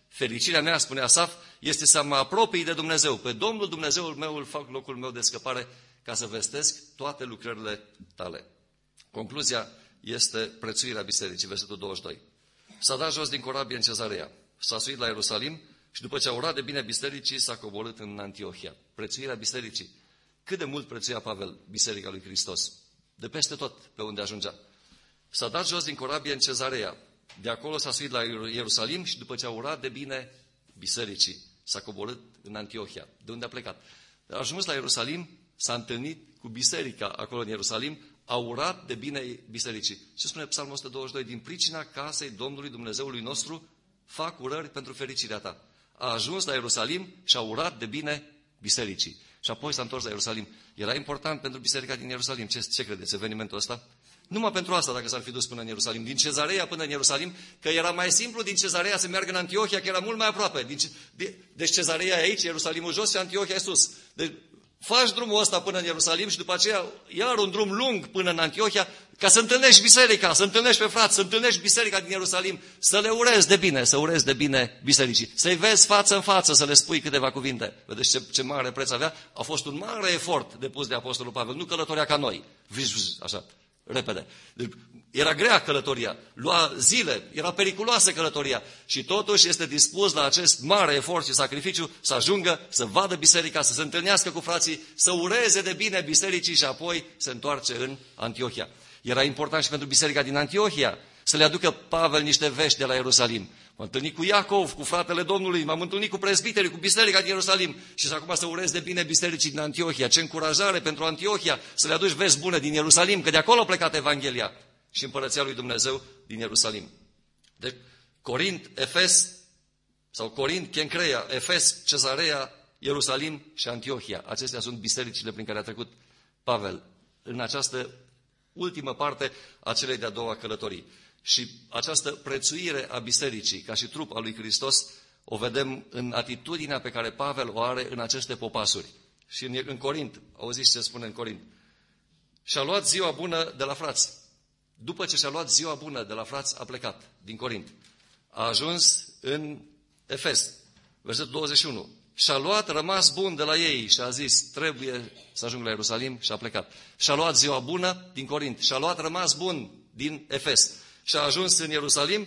Fericirea mea, spune Asaf, este să mă apropii de Dumnezeu. Pe Domnul Dumnezeul meu îl fac locul meu de scăpare ca să vestesc toate lucrările tale. Concluzia este prețuirea bisericii, versetul douăzeci și doi. S-a dat jos din corabie în Cezarea, s-a suit la Ierusalim și după ce a urat de bine bisericii, s-a coborât în Antiohia. Prețuirea bisericii. Cât de mult prețuia Pavel biserica lui Hristos? De peste tot pe unde ajungea. S-a dat jos din corabie în Cezarea, de acolo s-a suit la Ierusalim și după ce a urat de bine bisericii, s-a coborât în Antiohia. De unde a plecat? A ajuns la Ierusalim, s-a întâlnit cu biserica acolo în Ierusalim, a urat de bine bisericii. Ce spune Psalmul o sută douăzeci și doi? Din pricina casei Domnului Dumnezeului nostru fac urări pentru fericirea ta. A ajuns la Ierusalim și a urat de bine bisericii. Și apoi s-a întors la Ierusalim. Era important pentru biserica din Ierusalim. Ce, ce credeți, evenimentul ăsta? Numai pentru asta, dacă s-ar fi dus până în Ierusalim. Din Cezarea până în Ierusalim, că era mai simplu din Cezarea să meargă în Antiohia, că era mult mai aproape. Din, de, deci Cezarea e aici, Ierusalimul jos și Antiohia e sus. Deci faci drumul ăsta până în Ierusalim și după aceea iar un drum lung până în Antiohia, ca să întâlnești biserica, să întâlnești pe frați, să întâlnești biserica din Ierusalim, să le urezi de bine, să urezi de bine bisericii, să-i vezi față în față, să le spui câteva cuvinte. Vedeți ce, ce mare preț avea? A fost un mare efort depus de Apostolul Pavel, nu călătoria ca noi, viz, viz, așa, repede. Deci, era grea călătoria, lua zile, era periculoasă călătoria și totuși este dispus la acest mare efort și sacrificiu să ajungă, să vadă biserica, să se întâlnească cu frații, să ureze de bine bisericii și apoi se întoarce în Antiohia. Era important și pentru biserica din Antiohia să le aducă Pavel niște vești de la Ierusalim. M-am întâlnit cu Iacov, cu fratele Domnului, m-am întâlnit cu prezbiterii, cu biserica din Ierusalim și acum să urez de bine bisericii din Antiohia. Ce încurajare pentru Antiohia să le aduci vesti bune din Ierusalim, că de acolo a plecat Evanghelia și împărăția lui Dumnezeu din Ierusalim. Deci Corint, Efes, sau Corint, Kencrea, Efes, Cezarea, Ierusalim și Antiohia. Acestea sunt bisericile prin care a trecut Pavel în această ultimă parte a celei de-a doua călătorii. Și această prețuire a bisericii, ca și trup al lui Hristos, o vedem în atitudinea pe care Pavel o are în aceste popasuri. Și în, în Corint, auziți ce spune în Corint? Și-a luat ziua bună de la frați. După ce și-a luat ziua bună de la frați, a plecat din Corint. A ajuns în Efes, versetul douăzeci și unu. Și-a luat rămas bun de la ei și a zis, trebuie să ajung la Ierusalim și a plecat. Și-a luat ziua bună din Corint, și-a luat rămas bun din Efes. Și a ajuns în Ierusalim,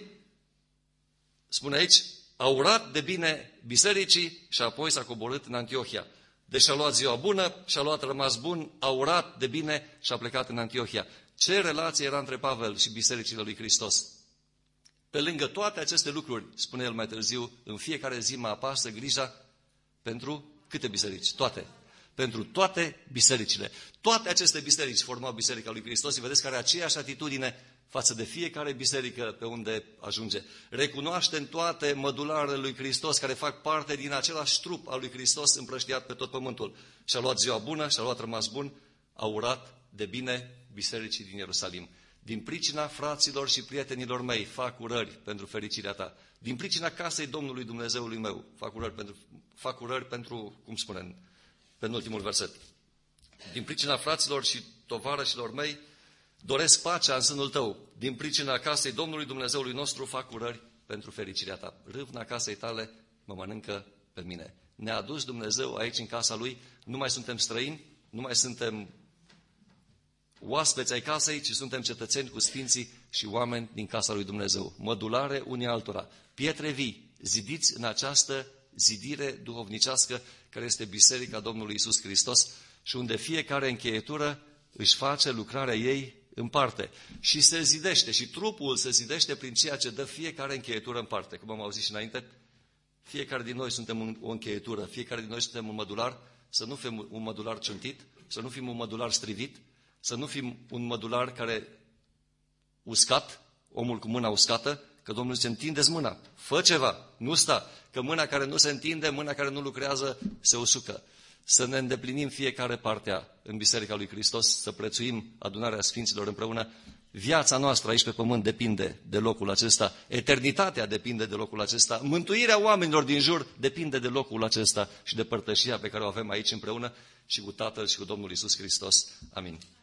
spune aici, a urat de bine bisericii și apoi s-a coborât în Antiohia. Deci și-a luat ziua bună, și-a luat rămas bun, a urat de bine și a plecat în Antiohia. Ce relație era între Pavel și bisericile lui Hristos? Pe lângă toate aceste lucruri, spune el mai târziu, în fiecare zi mă apasă grija pentru câte biserici? Toate. Pentru toate bisericile. Toate aceste biserici formau Biserica lui Hristos și vedeți că are aceeași atitudine față de fiecare biserică pe unde ajunge. Recunoaște în toate mădularele lui Hristos care fac parte din același trup al lui Hristos împrăștiat pe tot pământul. Și-a luat ziua bună, și-a luat rămas bun, a urat de bine bisericii din Ierusalim. Din pricina fraților și prietenilor mei fac urări pentru fericirea ta. Din pricina casei Domnului Dumnezeului meu fac urări pentru, fac urări pentru cum spune în penultimul verset. Din pricina fraților și tovarășilor mei doresc pacea în sânul tău. Din pricina casei Domnului Dumnezeului nostru fac urări pentru fericirea ta. Râvna casei tale mă mănâncă pe mine. Ne-a adus Dumnezeu aici în casa Lui, nu mai suntem străini, nu mai suntem oaspeți ai casei, ci suntem cetățeni cu sfinții și oameni din casa lui Dumnezeu. Mădulare unii altora, pietre vii, zidiți în această zidire duhovnicească care este Biserica Domnului Iisus Hristos și unde fiecare încheietură își face lucrarea ei în parte. Și se zidește, și trupul se zidește prin ceea ce dă fiecare încheietură în parte. Cum am auzit și înainte, fiecare din noi suntem o încheietură, fiecare din noi suntem un mădular, să nu fim un mădular ciuntit, să nu fim un mădular strivit, să nu fim un mădular care uscat, omul cu mâna uscată, că Domnul zice, întindeți mâna, fă ceva, nu sta, că mâna care nu se întinde, mâna care nu lucrează, se usucă. Să ne îndeplinim fiecare partea în Biserica lui Hristos, să prețuim adunarea Sfinților împreună. Viața noastră aici pe pământ depinde de locul acesta, eternitatea depinde de locul acesta, mântuirea oamenilor din jur depinde de locul acesta și de părtășia pe care o avem aici împreună și cu Tatăl și cu Domnul Iisus Hristos. Amin.